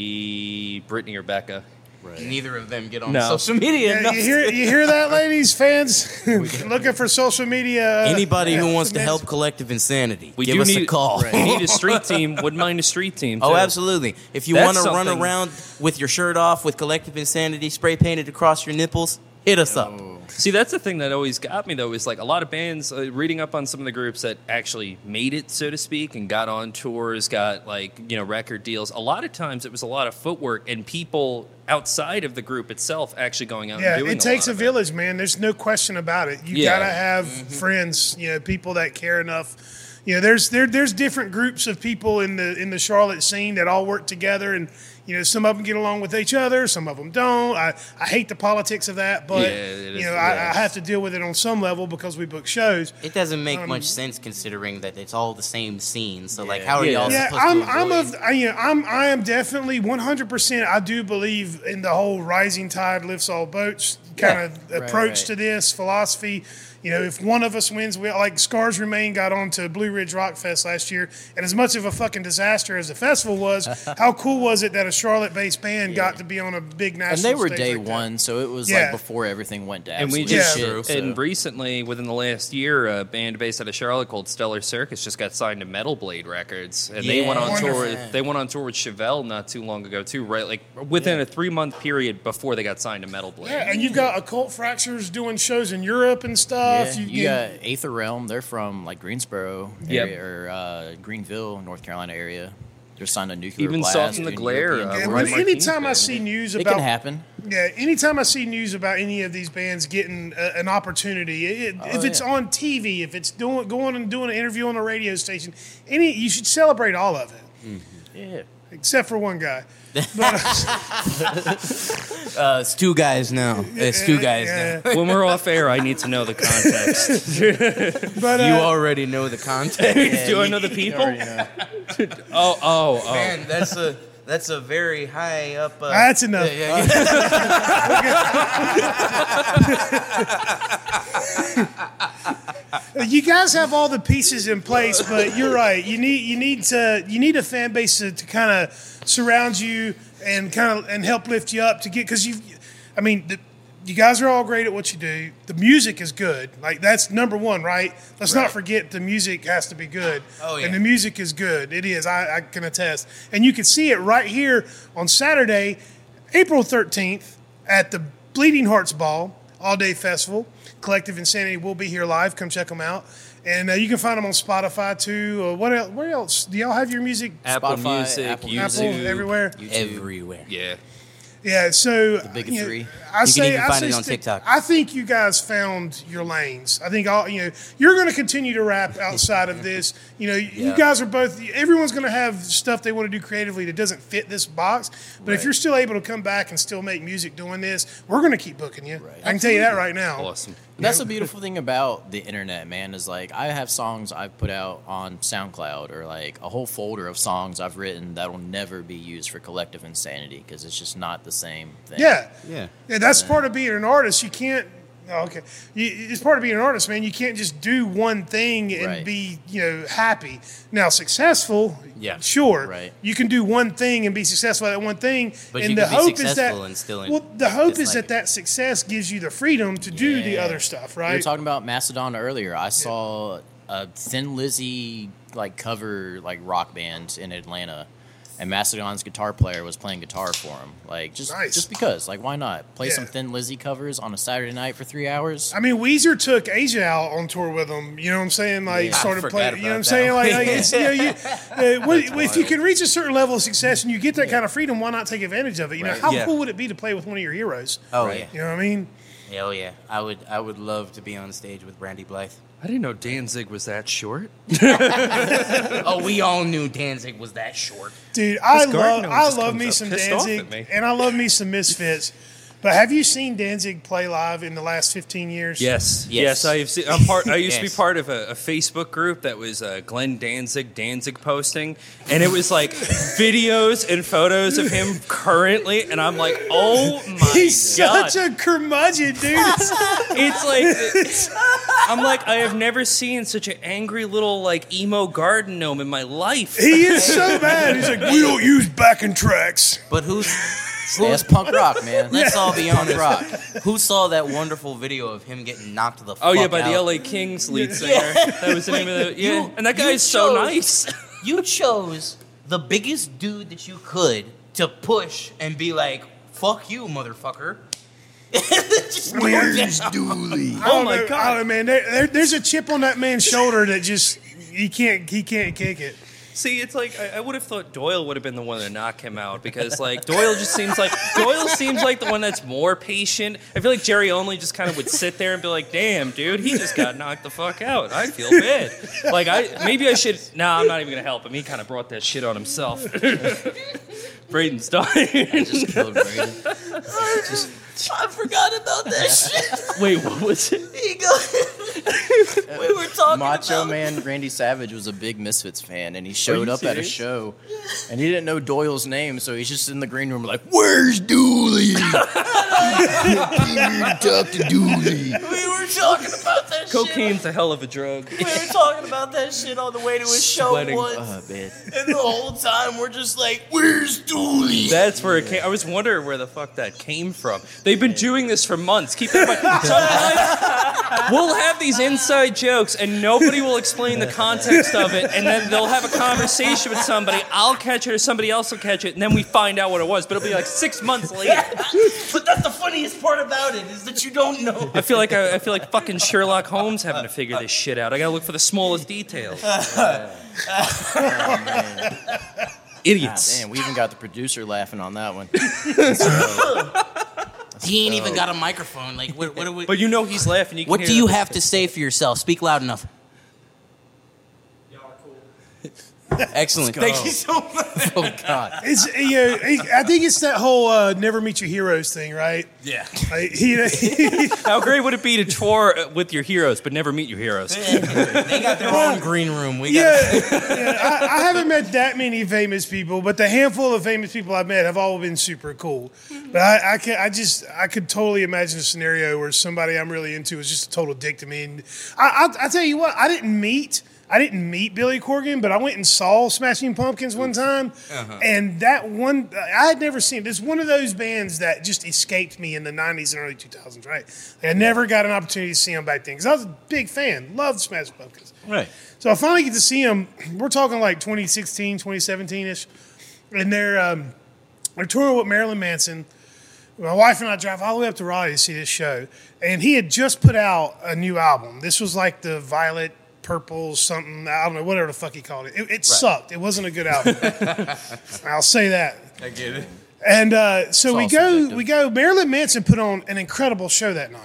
be Brittany or Becca. Neither of them get on No. social media. Yeah, enough. you hear that, ladies, fans? Looking for social media. Anybody who wants to fans. help Collective Insanity, We give do us need a call. We need a street team. Wouldn't mind a street team. Oh, too. absolutely. If you That's want to run something- around with your shirt off with Collective Insanity spray painted across your nipples, hit us up. See, that's the thing that always got me, though, is like a lot of bands, reading up on some of the groups that actually made it, so to speak, and got on tours, got record deals. A lot of times it was a lot of footwork and people outside of the group itself actually going out Yeah, and doing it takes a lot of village, man. There's no question about it. You Yeah. gotta have friends, people that care enough. There's different groups of people in the Charlotte scene that all work together, and some of them get along with each other, some of them don't. I hate the politics of that, but Yeah, it is- I have to deal with it on some level because we book shows. It doesn't make much sense considering that it's all the same scene. So, how are Yeah. y'all Yeah, supposed to avoid? I am definitely 100%. I do believe in the whole rising tide lifts all boats kind of approach right. to this philosophy. If one of us wins, like Scars Remain got on to Blue Ridge Rock Fest last year, and as much of a fucking disaster as the festival was, how cool was it that a Charlotte-based band got to be on a big national And they were stage day like that? one, so it was Yeah. like before everything went to And we absolute just shit. so- and recently, within the last year, a band based out of Charlotte called Stellar Circus just got signed to Metal Blade Records, and they Yeah. went on tour. Wonderful. They went on tour with Chevelle not too long ago too, right? Like within a 3-month period before they got signed to Metal Blade. Yeah, and you've got Occult Fractures doing shows in Europe and stuff. Yeah, you got Aether Realm. They're from like Greensboro Yep. area or Greenville, North Carolina area. They're signed to Nuclear Even Blast. Salt and the doing Glare, European Yeah, tours. Roy when- Martin's anytime I band. see news It about can happen. Yeah, anytime I see news about any of these bands getting an opportunity, if it's yeah. on TV, if it's going and doing an interview on a radio station, you should celebrate all of it, Yeah. except for one guy. But, It's two guys now. It's two guys yeah. now. When we're off air, I need to know the context. But You already know the context. Do I know the people? Already know. Oh. Man, that's a very high up. that's enough. yeah. You guys have all the pieces in place, but you're right. You need a fan base to kind of surround you and help lift you up to get because you guys are all great at what you do. The music is good. Like that's number one, right? Let's not forget the music has to be good. Oh, yeah. And the music is good. It is. I can attest. And you can see it right here on Saturday, April 13th at the Bleeding Hearts Ball all-day festival. Collective Insanity will be here live. Come check them out. And you can find them on Spotify too. Where else? Do y'all have your music? Apple Spotify, Music, Apple Apple YouTube, everywhere. Everywhere. Yeah. Yeah, so the big three. I say, even I find say it on stick- TikTok. I think you guys found your lanes. I think you're going to continue to rap outside of this. You guys are both. Everyone's going to have stuff they want to do creatively that doesn't fit this box. But if you're still able to come back and still make music doing this, we're going to keep booking you. I can tell you that right now. Awesome. That's the beautiful thing about the internet, man, is like I have songs I've put out on SoundCloud or like a whole folder of songs I've written that will never be used for Collective Insanity because it's just not the same thing. Yeah. Yeah. That's part of being an artist. You can't. Oh, okay. It's part of being an artist, man. You can't just do one thing and Right. be, happy. Now, successful, Yeah. sure. Right. You can do one thing and be successful at that one thing. But and you the can be hope is that, successful and still the hope is dislike that it. that success gives you the freedom to do the Yeah. other stuff, We were right? talking about Macedon earlier. I saw a Thin Lizzy like cover like rock band in Atlanta, and Macedon's guitar player was playing guitar for him. Like just because, like why not play some Yeah. Thin Lizzy covers on a Saturday night for 3 hours? I mean, Weezer took Asia out on tour with them. You know what I'm saying? Like, Yeah. started I playing. forgot You know what I'm about saying? that Like, one. it's, if you can reach a certain level of success and you get that kind of freedom, why not take advantage of it? You know, Right. how Yeah. cool would it be to play with one of your heroes? Oh Right. yeah. You know what I mean? Hell yeah. I would love to be on stage with Brandy Blythe. I didn't know Danzig was that short. Oh, we all knew Danzig was that short. Dude, I Gardner just love comes me up some pissed off Danzig, at me. and I love me some Misfits. But have you seen Danzig play live in the last 15 years? Yes, Yes. yes. I've seen, I'm part. I used to be Yes. part of a Facebook group that was Glenn Danzig posting, and it was like videos and photos of him currently, and I'm like, oh my He's god, such a curmudgeon, dude. it's like I'm like I have never seen such an angry little like emo garden gnome in my life. He is so bad. He's like, we don't use backing tracks. But That's punk rock, man. let's all be honest. rock. Who saw that wonderful video of him getting knocked the fuck Oh out? yeah, by the LA Kings lead singer. That was the name of the You- and that you guy's so chose- nice. You chose the biggest dude that you could to push and be like, fuck you, motherfucker. Just go down. Dooley? Oh my God. man, there's a chip on that man's shoulder that just he can't kick it. See, it's like I would have thought Doyle would have been the one to knock him out because like Doyle seems like the one that's more patient. I feel like Jerry Only just kind of would sit there and be like, "Damn, dude, he just got knocked the fuck out. I feel bad. Like maybe I should. Nah, I'm not even gonna help him. He kind of brought that shit on himself." Braden's dying. Just killed Brady. I forgot about that shit. Wait, what was it? We were talking Macho about Man Randy Savage was a big Misfits fan, and he showed you up at a serious? show, and he didn't know Doyle's name, so he's just in the green room like, "Where's Dooley? Talk to Dooley." We were talking about that shit. Cocaine's a hell of a drug. We were talking about that shit on the way to his show Sweating. once. Oh man, And the whole time we're just like, where's Dooley? That's where it came. I was wondering where the fuck that came from. They've been doing this for months. Keep in mind, sometimes we'll have these inside jokes and nobody will explain the context of it, and then they'll have a conversation with somebody. I'll catch it or somebody else will catch it, and then we find out what it was. But it'll be like 6 months later. But that's the funniest part about it, is that you don't know. I feel like fucking Sherlock Holmes having to figure this shit out. I gotta look for the smallest details. Idiots. damn, we even got the producer laughing on that one. He ain't even got a microphone. Like, what are we? But you know he's laughing. You can What hear do you the- have to say for yourself? Speak loud enough. Excellent. Thank you so much. Oh God, It's I think it's that whole never meet your heroes thing, right? Yeah. Like, How great would it be to tour with your heroes but never meet your heroes? They got their own green room. We got. I haven't met that many famous people, but the handful of famous people I've met have all been super cool. But I could totally imagine a scenario where somebody I'm really into is just a total dick to me. And I tell you what, I didn't meet Billy Corgan, but I went and saw Smashing Pumpkins one time, and that one I had never seen. It's one of those bands that just escaped me in the '90s and early 2000s. Right, like I never got an opportunity to see them back then because I was a big fan, loved Smashing Pumpkins. Right. So I finally get to see them. We're talking like 2016, 2017-ish, and they're touring with Marilyn Manson. My wife and I drive all the way up to Raleigh to see this show, and he had just put out a new album. This was like the Violet Purple something, I don't know, whatever the fuck he called it. It sucked. It wasn't a good album. I'll say that. I get it. And so all we subjective. go. Marilyn Manson put on an incredible show that night.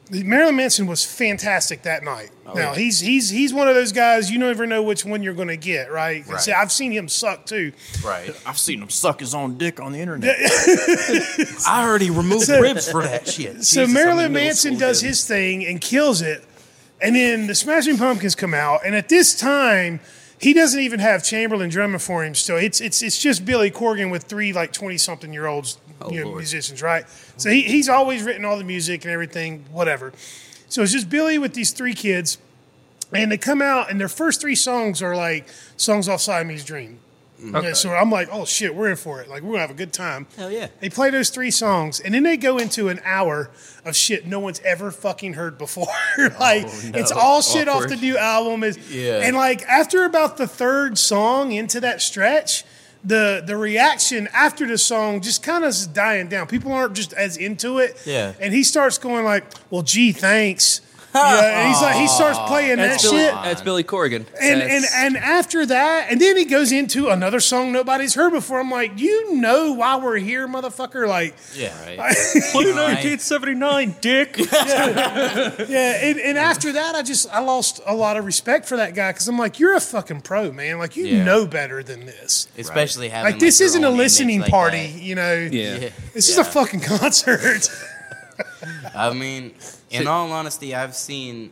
Marilyn Manson was fantastic that night. Now he's one of those guys you never know which one you're going to get, right? Right. See, I've seen him suck too. Right. I've seen him suck his own dick on the internet. I already removed ribs for that shit. So Marilyn Manson does his thing and kills it, and then the Smashing Pumpkins come out, and at this time he doesn't even have Chamberlain drumming for him. Still, it's just Billy Corgan with 3 like 20-something-year-olds, musicians, right? So he's always written all the music and everything, whatever. So it's just Billy with these 3 kids, and they come out, and their first 3 songs are like songs off Siamese Dream. Okay. So I'm like, oh shit, we're in for it. Like, we're gonna have a good time. Hell yeah. They play those 3 songs, and then they go into an hour of shit no one's ever fucking heard before. It's all shit off the new album. And like after about the 3rd song into that stretch, the reaction after the song just kind of dying down. People aren't just as into it. Yeah. And he starts going like, well, gee, thanks. And he's like, he starts playing that shit. That's Billy Corgan. And after that, and then he goes into another song nobody's heard before. I'm like, you know why we're here, motherfucker? Like, Yeah. Play 1979, dick. And after that, I lost a lot of respect for that guy because I'm like, you're a fucking pro, man. Like, you know better than this. Especially having Like, this your isn't a own image listening like party, that. you know? Yeah. This is a fucking concert. I mean, in all honesty, I've seen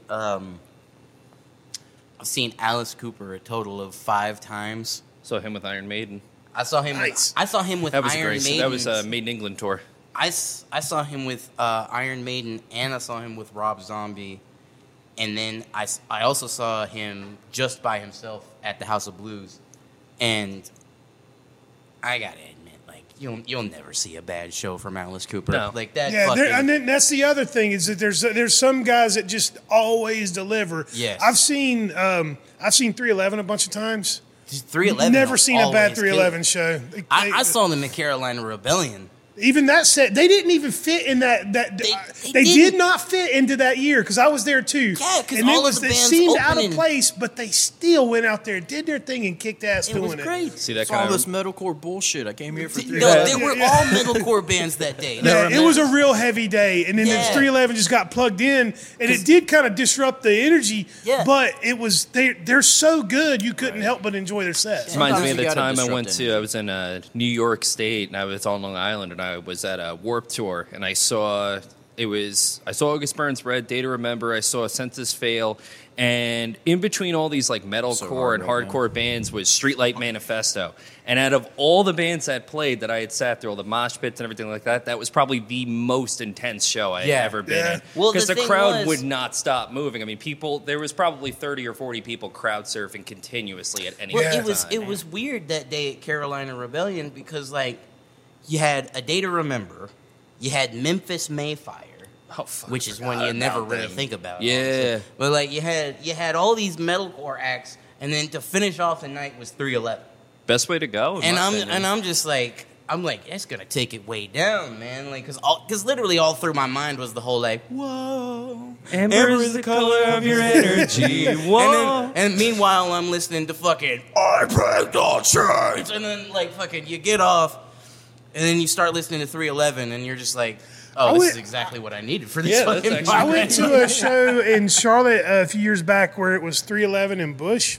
Alice Cooper a total of 5 times. Saw him with Iron Maiden. I saw him. Nice. I saw him with That was Iron great. Maiden. That was a Made in England tour. I saw him with Iron Maiden, and I saw him with Rob Zombie, and then I also saw him just by himself at the House of Blues, and I gotta admit, like you'll never see a bad show from Alice Cooper. No. Like that. Yeah, fucking, and then that's the other thing is that there's some guys that just always deliver. Yes. I've seen 311 a bunch of times. 311. Never seen a bad always 311 show. I saw them in Carolina Rebellion. Even that set, they didn't even fit in that. They did not fit into that year because I was there too. Yeah, 'cause and all of the it bands seemed out of opening. place, but they still went out there, did their thing, and kicked ass It doing was it. great. See that It's all kind this of metalcore bullshit. I came here for 3 No, they were all metalcore bands that day. Yeah, it was a real heavy day, and then the Yeah. 311 just got plugged in, and it did kind of disrupt the energy. Yeah. But it was they're so good you couldn't help but enjoy their sets. Reminds me of you the gotta time I disrupt went it. to. I was in New York State, and I was on Long Island, and I was at a Warped Tour, and I saw August Burns Red, Day to Remember. I saw Census Fail, and in between all these like metalcore and hardcore bands was Streetlight Manifesto. And out of all the bands that played that I had sat through, all the mosh pits and everything like that, that was probably the most intense show I had ever been Yeah. in. Well, Because the the thing crowd was- would not stop moving. I mean, there was probably 30 or 40 people crowd surfing continuously at any Well, time. it was weird that day at Carolina Rebellion because like you had A Day to Remember, you had Memphis Mayfire, Oh, fuck. which is one you never really think about. Yeah. honestly. But like you had all these metalcore acts, and then to finish off the night was 311. Best way to go. in And my I'm opinion. just like that's gonna take it way down, man. Like because literally all through my mind was the whole like whoa. Amber is the color of your energy. Whoa. And meanwhile, I'm listening to fucking I break all chains, and then like fucking you get off, and then you start listening to 311, and you're just like, oh, this is exactly what I needed for this Yeah, that's fucking. actually I went to a show in Charlotte a few years back where it was 311 and Bush,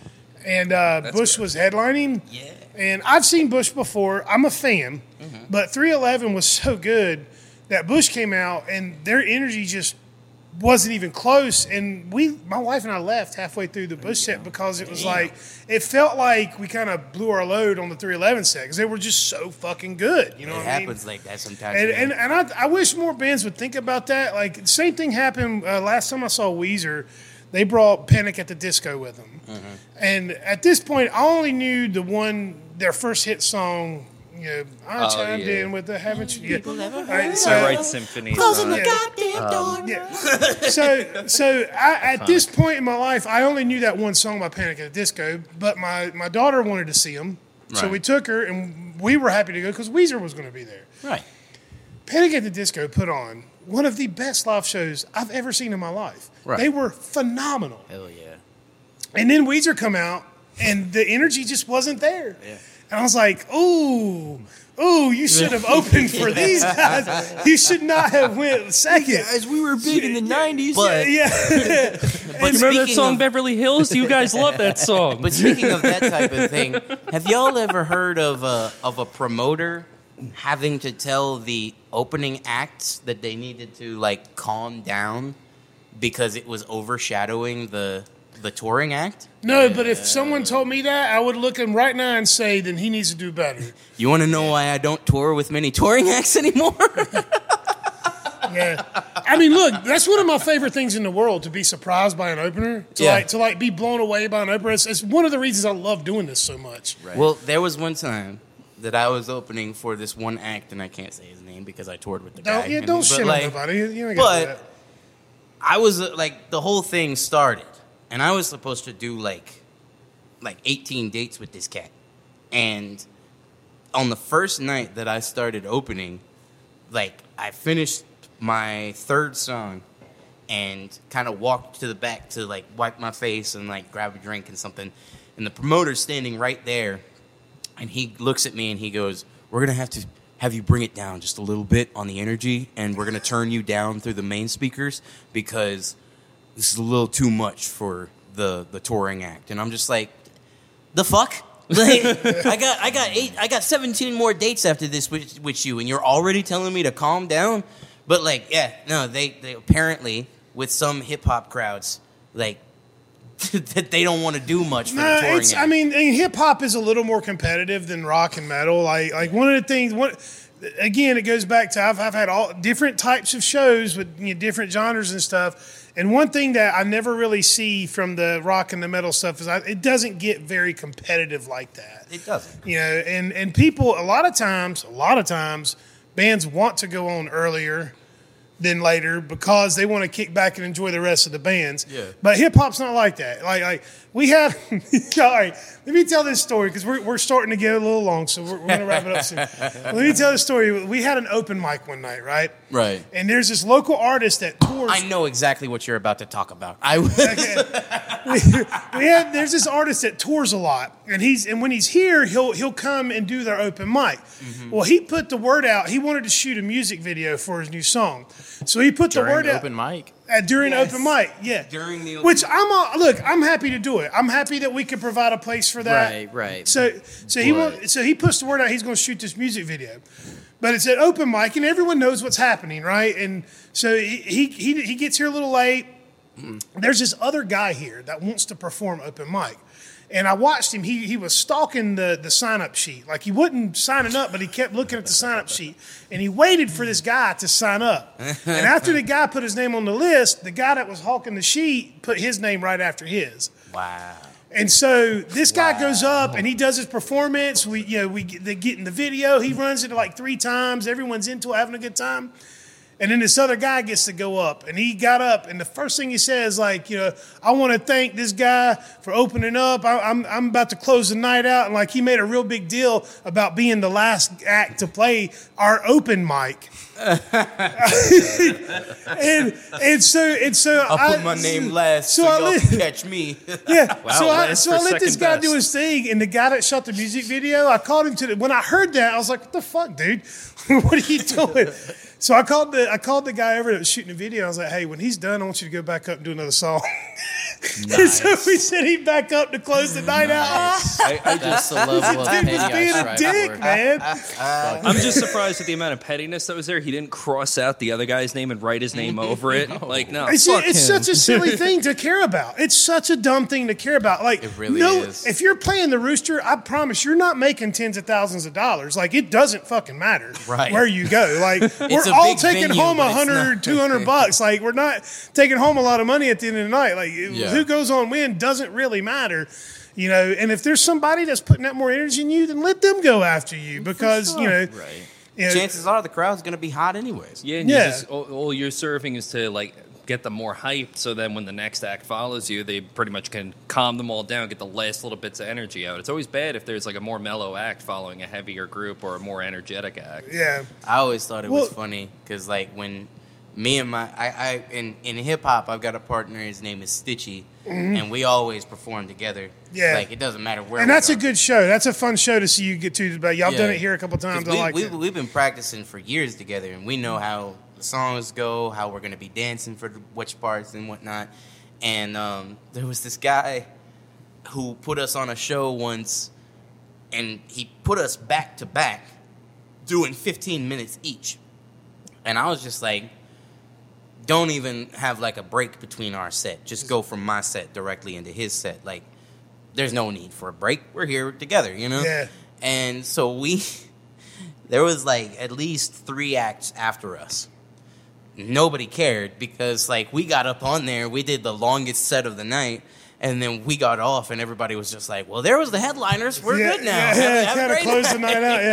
and Bush was headlining. Yeah. And I've seen Bush before. I'm a fan, but 311 was so good that Bush came out and their energy just wasn't even close. And my wife and I left halfway through the Bush set because it was like it felt like we kind of blew our load on the 311 set because they were just so fucking good. You know It what I mean? happens like that sometimes. And, man. and I wish more bands would think about that. Like, the same thing happened last time I saw Weezer. They brought Panic at the Disco with them. And at this point, I only knew their first hit song, you know, I chimed yeah. in with the haven't you? People ever All right, heard so, I write symphonies. Closing the Yeah. goddamn door. Yeah. So at this point in my life, I only knew that one song by Panic at the Disco, but my daughter wanted to see them. So Right. we took her, and we were happy to go because Weezer was going to be there. Right. Panic at the Disco put on one of the best live shows I've ever seen in my life. Right. They were phenomenal. Hell yeah. And then Weezer come out, and the energy just wasn't there. Yeah. And I was like, ooh, you should have opened for these guys. You should not have went second. As we were big in the 90s. But Yeah. but You remember that speaking song of- Beverly Hills? You guys love that song. But speaking of that type of thing, have y'all ever heard of a promoter having to tell the opening acts that they needed to like calm down because it was overshadowing the touring act? No, but if someone told me that, I would look him right now and say, then he needs to do better. You want to know why I don't tour with many touring acts anymore? Yeah. I mean, look, that's one of my favorite things in the world, to be surprised by an opener, to be blown away by an opener. It's one of the reasons I love doing this so much. Right. Well, there was one time that I was opening for this one act, and I can't say his name because I toured with the guy. Don't But, shit on like, nobody. You ain't got to do But that. I was like, the whole thing started, and I was supposed to do like 18 dates with this cat. And on the first night that I started opening, like I finished my third song and kind of walked to the back to like wipe my face and like grab a drink and something. And the promoter's standing right there, and he looks at me and he goes, "We're going to have you bring it down just a little bit on the energy, and we're going to turn you down through the main speakers because this is a little too much for the touring act." And I'm just like, the fuck? Like, I got 17 more dates after this with you, and you're already telling me to calm down? But like, yeah, no, they apparently with some hip hop crowds, like that they don't want to do much for the touring act. I mean, hip hop is a little more competitive than rock and metal. Like one of the things, again, it goes back to I've had all different types of shows with different genres and stuff. And one thing that I never really see from the rock and the metal stuff is it doesn't get very competitive like that. It doesn't. And people a lot of times bands want to go on earlier than later because they want to kick back and enjoy the rest of the bands. Yeah. But hip hop's not like that. Like we have. All right, let me tell this story because we're starting to get a little long, so we're going to wrap it up soon. Let me tell this story. We had an open mic one night, right? Right. And there's this local artist that tours. I know exactly what you're about to talk about. There's this artist that tours a lot, and when he's here, he'll come and do their open mic. Mm-hmm. Well, he put the word out. He wanted to shoot a music video for his new song, so he put During the word the out open mic. during Yes. open mic. Yeah, During the open which I'm happy to do it. I'm happy that we could provide a place for that. Right. So he puts the word out. He's going to shoot this music video, but it's at open mic, and everyone knows what's happening, right? And so he gets here a little late. There's this other guy here that wants to perform open mic. And I watched him. He was stalking the sign-up sheet. Like, he wasn't signing up, but he kept looking at the sign-up sheet. And he waited for this guy to sign up. And after the guy put his name on the list, the guy that was hawking the sheet put his name right after his. Wow. And so this guy goes up and he does his performance. They get in the video. He runs it like 3 times. Everyone's into it, having a good time. And then this other guy gets to go up, and he got up, and the first thing he says, like, I want to thank this guy for opening up. I'm about to close the night out, and like he made a real big deal about being the last act to play our open mic. and so I'll put my name last so y'all can catch me. Yeah, Wow, so I let this second guy best. do his thing, and the guy that shot the music video, I called him when I heard that, I was like, "What the fuck, dude? What are you doing?" So I called the guy over that was shooting the video. I was like, "Hey, when he's done, I want you to go back up and do another song." And so we said he'd back up to close the night out. That's the level of Dude petty was I being a strive dick, for. man. I'm just surprised at the amount of pettiness that was there. He didn't cross out the other guy's name and write his name over it. Like, no, It's fuck him. such a silly thing to care about. It's such a dumb thing to care about. Like, It really is. If you're playing the Rooster, I promise you're not making tens of thousands of dollars. Like, it doesn't fucking matter Right. where you go. Like, we're a all big taking venue, home but it's $100, $200. Like, we're not taking home a lot of money at the end of the night. Like, who goes on win doesn't really matter. And if there's somebody that's putting out more energy than you, then let them go after you because, Right. Chances are the crowd's going to be hot anyways. Yeah, and Yeah. you just, all you're serving is to like get them more hyped, so then when the next act follows you, they pretty much can calm them all down, get the last little bits of energy out. It's always bad if there's like a more mellow act following a heavier group or a more energetic act. Yeah. I always thought it was Well- funny because, like, when me and in hip hop, I've got a partner. His name is Stitchy, and we always perform together. Yeah. Like it doesn't matter where. And that's a good show. That's a fun show to see you get to. But y'all Yeah. done it here a couple times. I like it. We've been practicing for years together, and we know how the songs go, how we're gonna be dancing for which parts and whatnot. And there was this guy who put us on a show once, and he put us back to back, doing 15 minutes each. And I was just like, don't even have like a break between our set. Just go from my set directly into his set. Like, there's no need for a break. We're here together, you know? Yeah. And so there was like at least 3 acts after us. Nobody cared because like we got up on there, we did the longest set of the night, and then we got off, and everybody was just like, well, there was the headliners. We're good now. Kind of close the night out,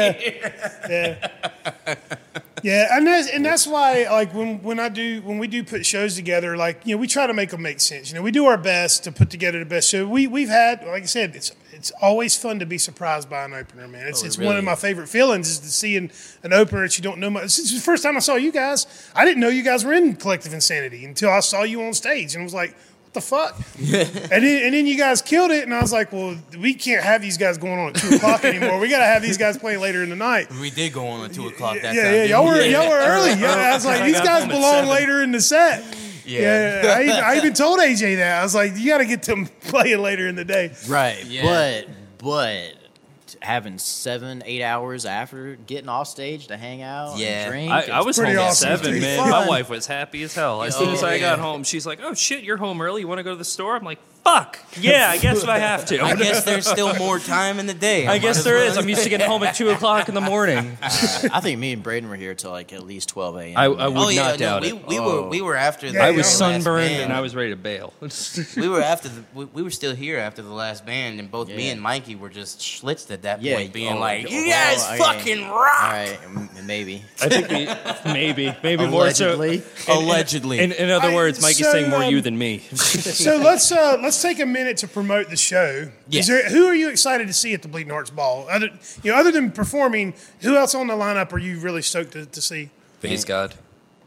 yeah. Yeah, and that's why, like, when we do put shows together, like, you know, we try to make them make sense. You know, we do our best to put together the best show. We've had, like I said, it's always fun to be surprised by an opener, man. It's really one of my favorite feelings is to see an opener that you don't know much. It's the first time I saw you guys. I didn't know you guys were in Collective Insanity until I saw you on stage, and I was like, the fuck? and then you guys killed it, and I was like, well, we can't have these guys going on at 2 o'clock anymore. We got to have these guys playing later in the night. We did go on at 2 o'clock that time. Yeah, y'all were early. Yeah, I was like, these guys belong later in the set. Yeah, I even told AJ that. I was like, you got to get them playing later in the day. Right, Yeah. but having 7-8 hours after getting off stage to hang out Yeah. and drink. I was home pretty at awesome. 7, It's man. fun. My wife was happy as hell. As soon as I got home, she's like, "Oh shit, you're home early. You want to go to the store?" I'm like, "Fuck yeah, I guess I have to." I guess there's still more time in the day. I guess there is. I'm used to getting home at 2 o'clock in the morning. I think me and Braden were here till like at least 12 a.m. I would not doubt we, it. we were after. Yeah, I yeah. was last sunburned band. and I was ready to bail. We were after we were still here after the last band, and both me Yeah. and Mikey were just schlitzed at that Yeah, point, being oh, like, "You oh, guys okay. fucking rock!" All right, maybe. I think maybe more so. Allegedly. Allegedly. In other words, Mikey's so, saying more you than me. So let's take a minute to promote the show. Yes. Who are you excited to see at the Bleeding Hearts Ball? Other than performing, who else on the lineup are you really stoked to see? Phase God.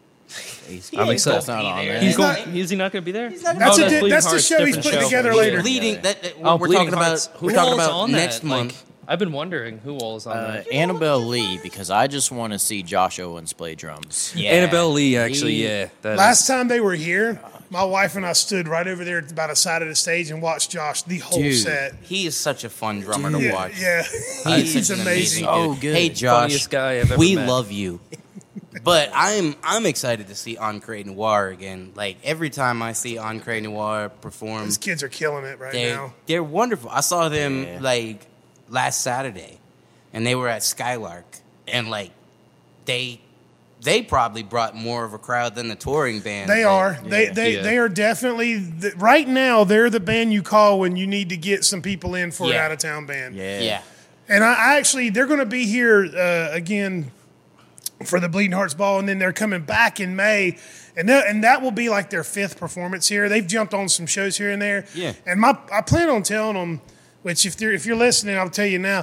I'm excited. That's not on there. He's not- Is he not going to be there? That's Bleeding that's the Hearts, show he's different putting show. together Yeah. later. Bleeding. Oh, We're Bleeding talking Hearts. about. Who We're talking all's about on next that? month. Like, I've been wondering who all is on that. Annabelle Lee, because I just want to see Josh Owens play drums. Yeah. Annabelle Lee, actually, yeah. that Last is- time they were here, my wife and I stood right over there by the side of the stage and watched Josh the whole Dude, set. he is such a fun drummer to Yeah, watch. yeah. He's He's such an amazing. dude. Oh, good. Hey, Josh, Funniest guy I've ever we met. love you. But I'm excited to see Encre Noir again. Like every time I see Encre Noir perform, These kids are killing it right now. they're wonderful. I saw them like last Saturday, and they were at Skylark, and like they probably brought more of a crowd than the touring band. They are. Yeah. They are definitely right now. They're the band you call when you need to get some people in for an Yeah. out of town band. Yeah. And I actually they're going to be here again for the Bleeding Hearts Ball, and then they're coming back in May, and that will be like their 5th performance here. They've jumped on some shows here and there. Yeah. And I plan on telling them, which if you're listening, I'll tell you now.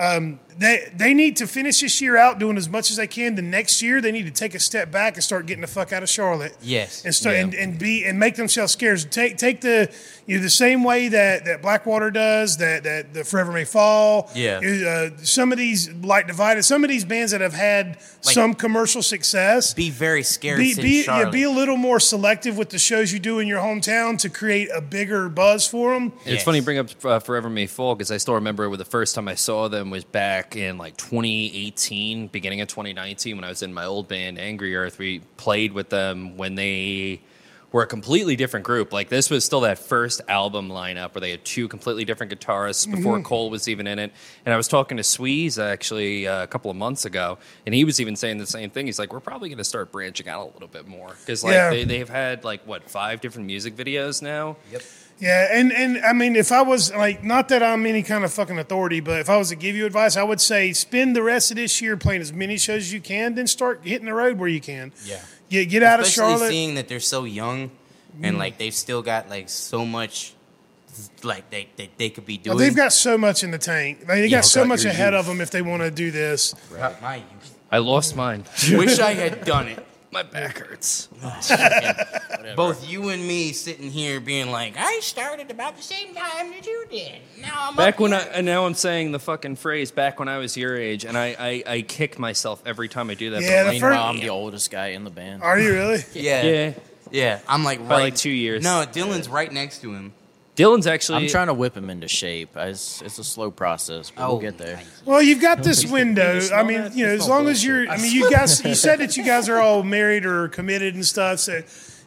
They need to finish this year out doing as much as they can. The next year, they need to take a step back and start getting the fuck out of Charlotte. Yes. and start Yeah. and make themselves scarce. Take the the same way that Blackwater does, that the Forever May Fall. Yeah. Some of these Light Divided, some of these bands that have had some commercial success. Be very scarce Be in Charlotte. a little more selective with the shows you do in your hometown to create a bigger buzz for them. It's Yes. funny you bring up Forever May Fall because I still remember the first time I saw them was back in like 2018, beginning of 2019 when I was in my old band Angry Earth. We played with them when they were a completely different group. Like this was still that first album lineup where they had 2 completely different guitarists before Cole was even in it. And I was talking to Sweeze actually a couple of months ago, and he was even saying the same thing. He's like, we're probably going to start branching out a little bit more because like Yeah. they've had like 5 different music videos now. Yep. Yeah, and I mean, if I was like, not that I'm any kind of fucking authority, but if I was to give you advice, I would say spend the rest of this year playing as many shows as you can, then start hitting the road where you can. Yeah. Get out Especially of Charlotte. seeing that they're so young and like they've still got like so much like they could be doing. They've got so much in the tank. Like, they got so much ahead of them if they want to do this. my youth. I lost mine. Wish I had done it. My back hurts. Both you and me sitting here being like, I started about the same time that you did. Now Now I'm saying the fucking phrase back when I was your age, and I kick myself every time I do that. Yeah, but the Meanwhile, I'm the oldest guy in the band. Are you really? Yeah. I'm like By right, like 2 years. No, Dylan's right next to him. Dylan's actually. I'm trying to whip him into shape. It's a slow process, but we'll get there. Well, you've got this window. I mean, as long as you're. I mean, you said that you guys are all married or committed and stuff. So,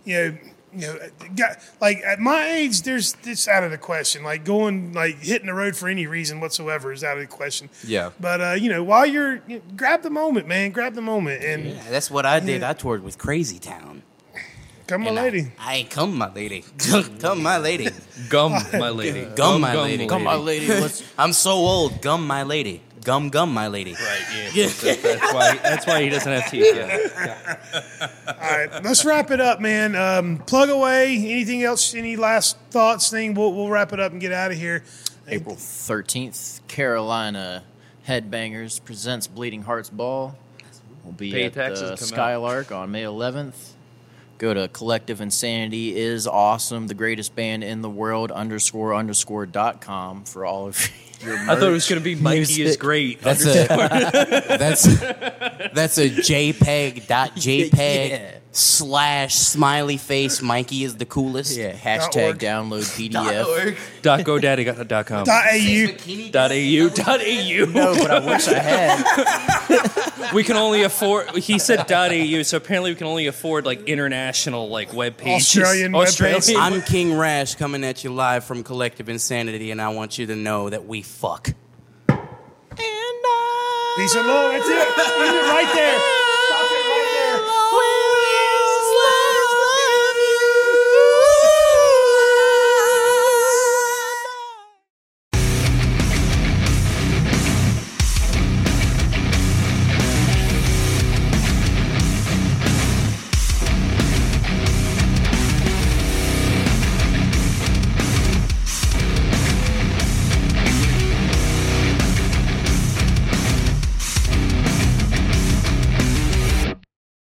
like at my age, it's out of the question. Like hitting the road for any reason whatsoever is out of the question. Yeah. But while grab the moment, man. Grab the moment and Yeah, that's what I did. I toured with Crazy Town. come, my lady. I come, my lady. Come, my lady. Gum, my lady. Gum, my lady. Come on, lady. I'm so old. Gum, my lady. Gum, my lady. Right, yeah. That's why he doesn't have teeth yet. All right, let's wrap it up, man. Plug away. Anything else? Any last thoughts? We'll wrap it up and get out of here. April 13th, Carolina Headbangers presents Bleeding Hearts Ball. We'll be Pay at taxes, the come out. Skylark on May 11th. Go to Collective Insanity is awesome, the greatest band in the world __.com for all of your merch. I thought it was going to be Mikey is music. great. That's a JPEG.jpg /smiley face. Mikey is the coolest. Yeah, .org. hashtag download PDF. .godaddy.com. .au. .au. No, but I wish I had. We can only afford. He said .au, so apparently we can only afford like international like web pages. Australian web pages. I'm King Rash coming at you live from Collective Insanity, and I want you to know that we fuck. Peace and love. That's it. End it right there.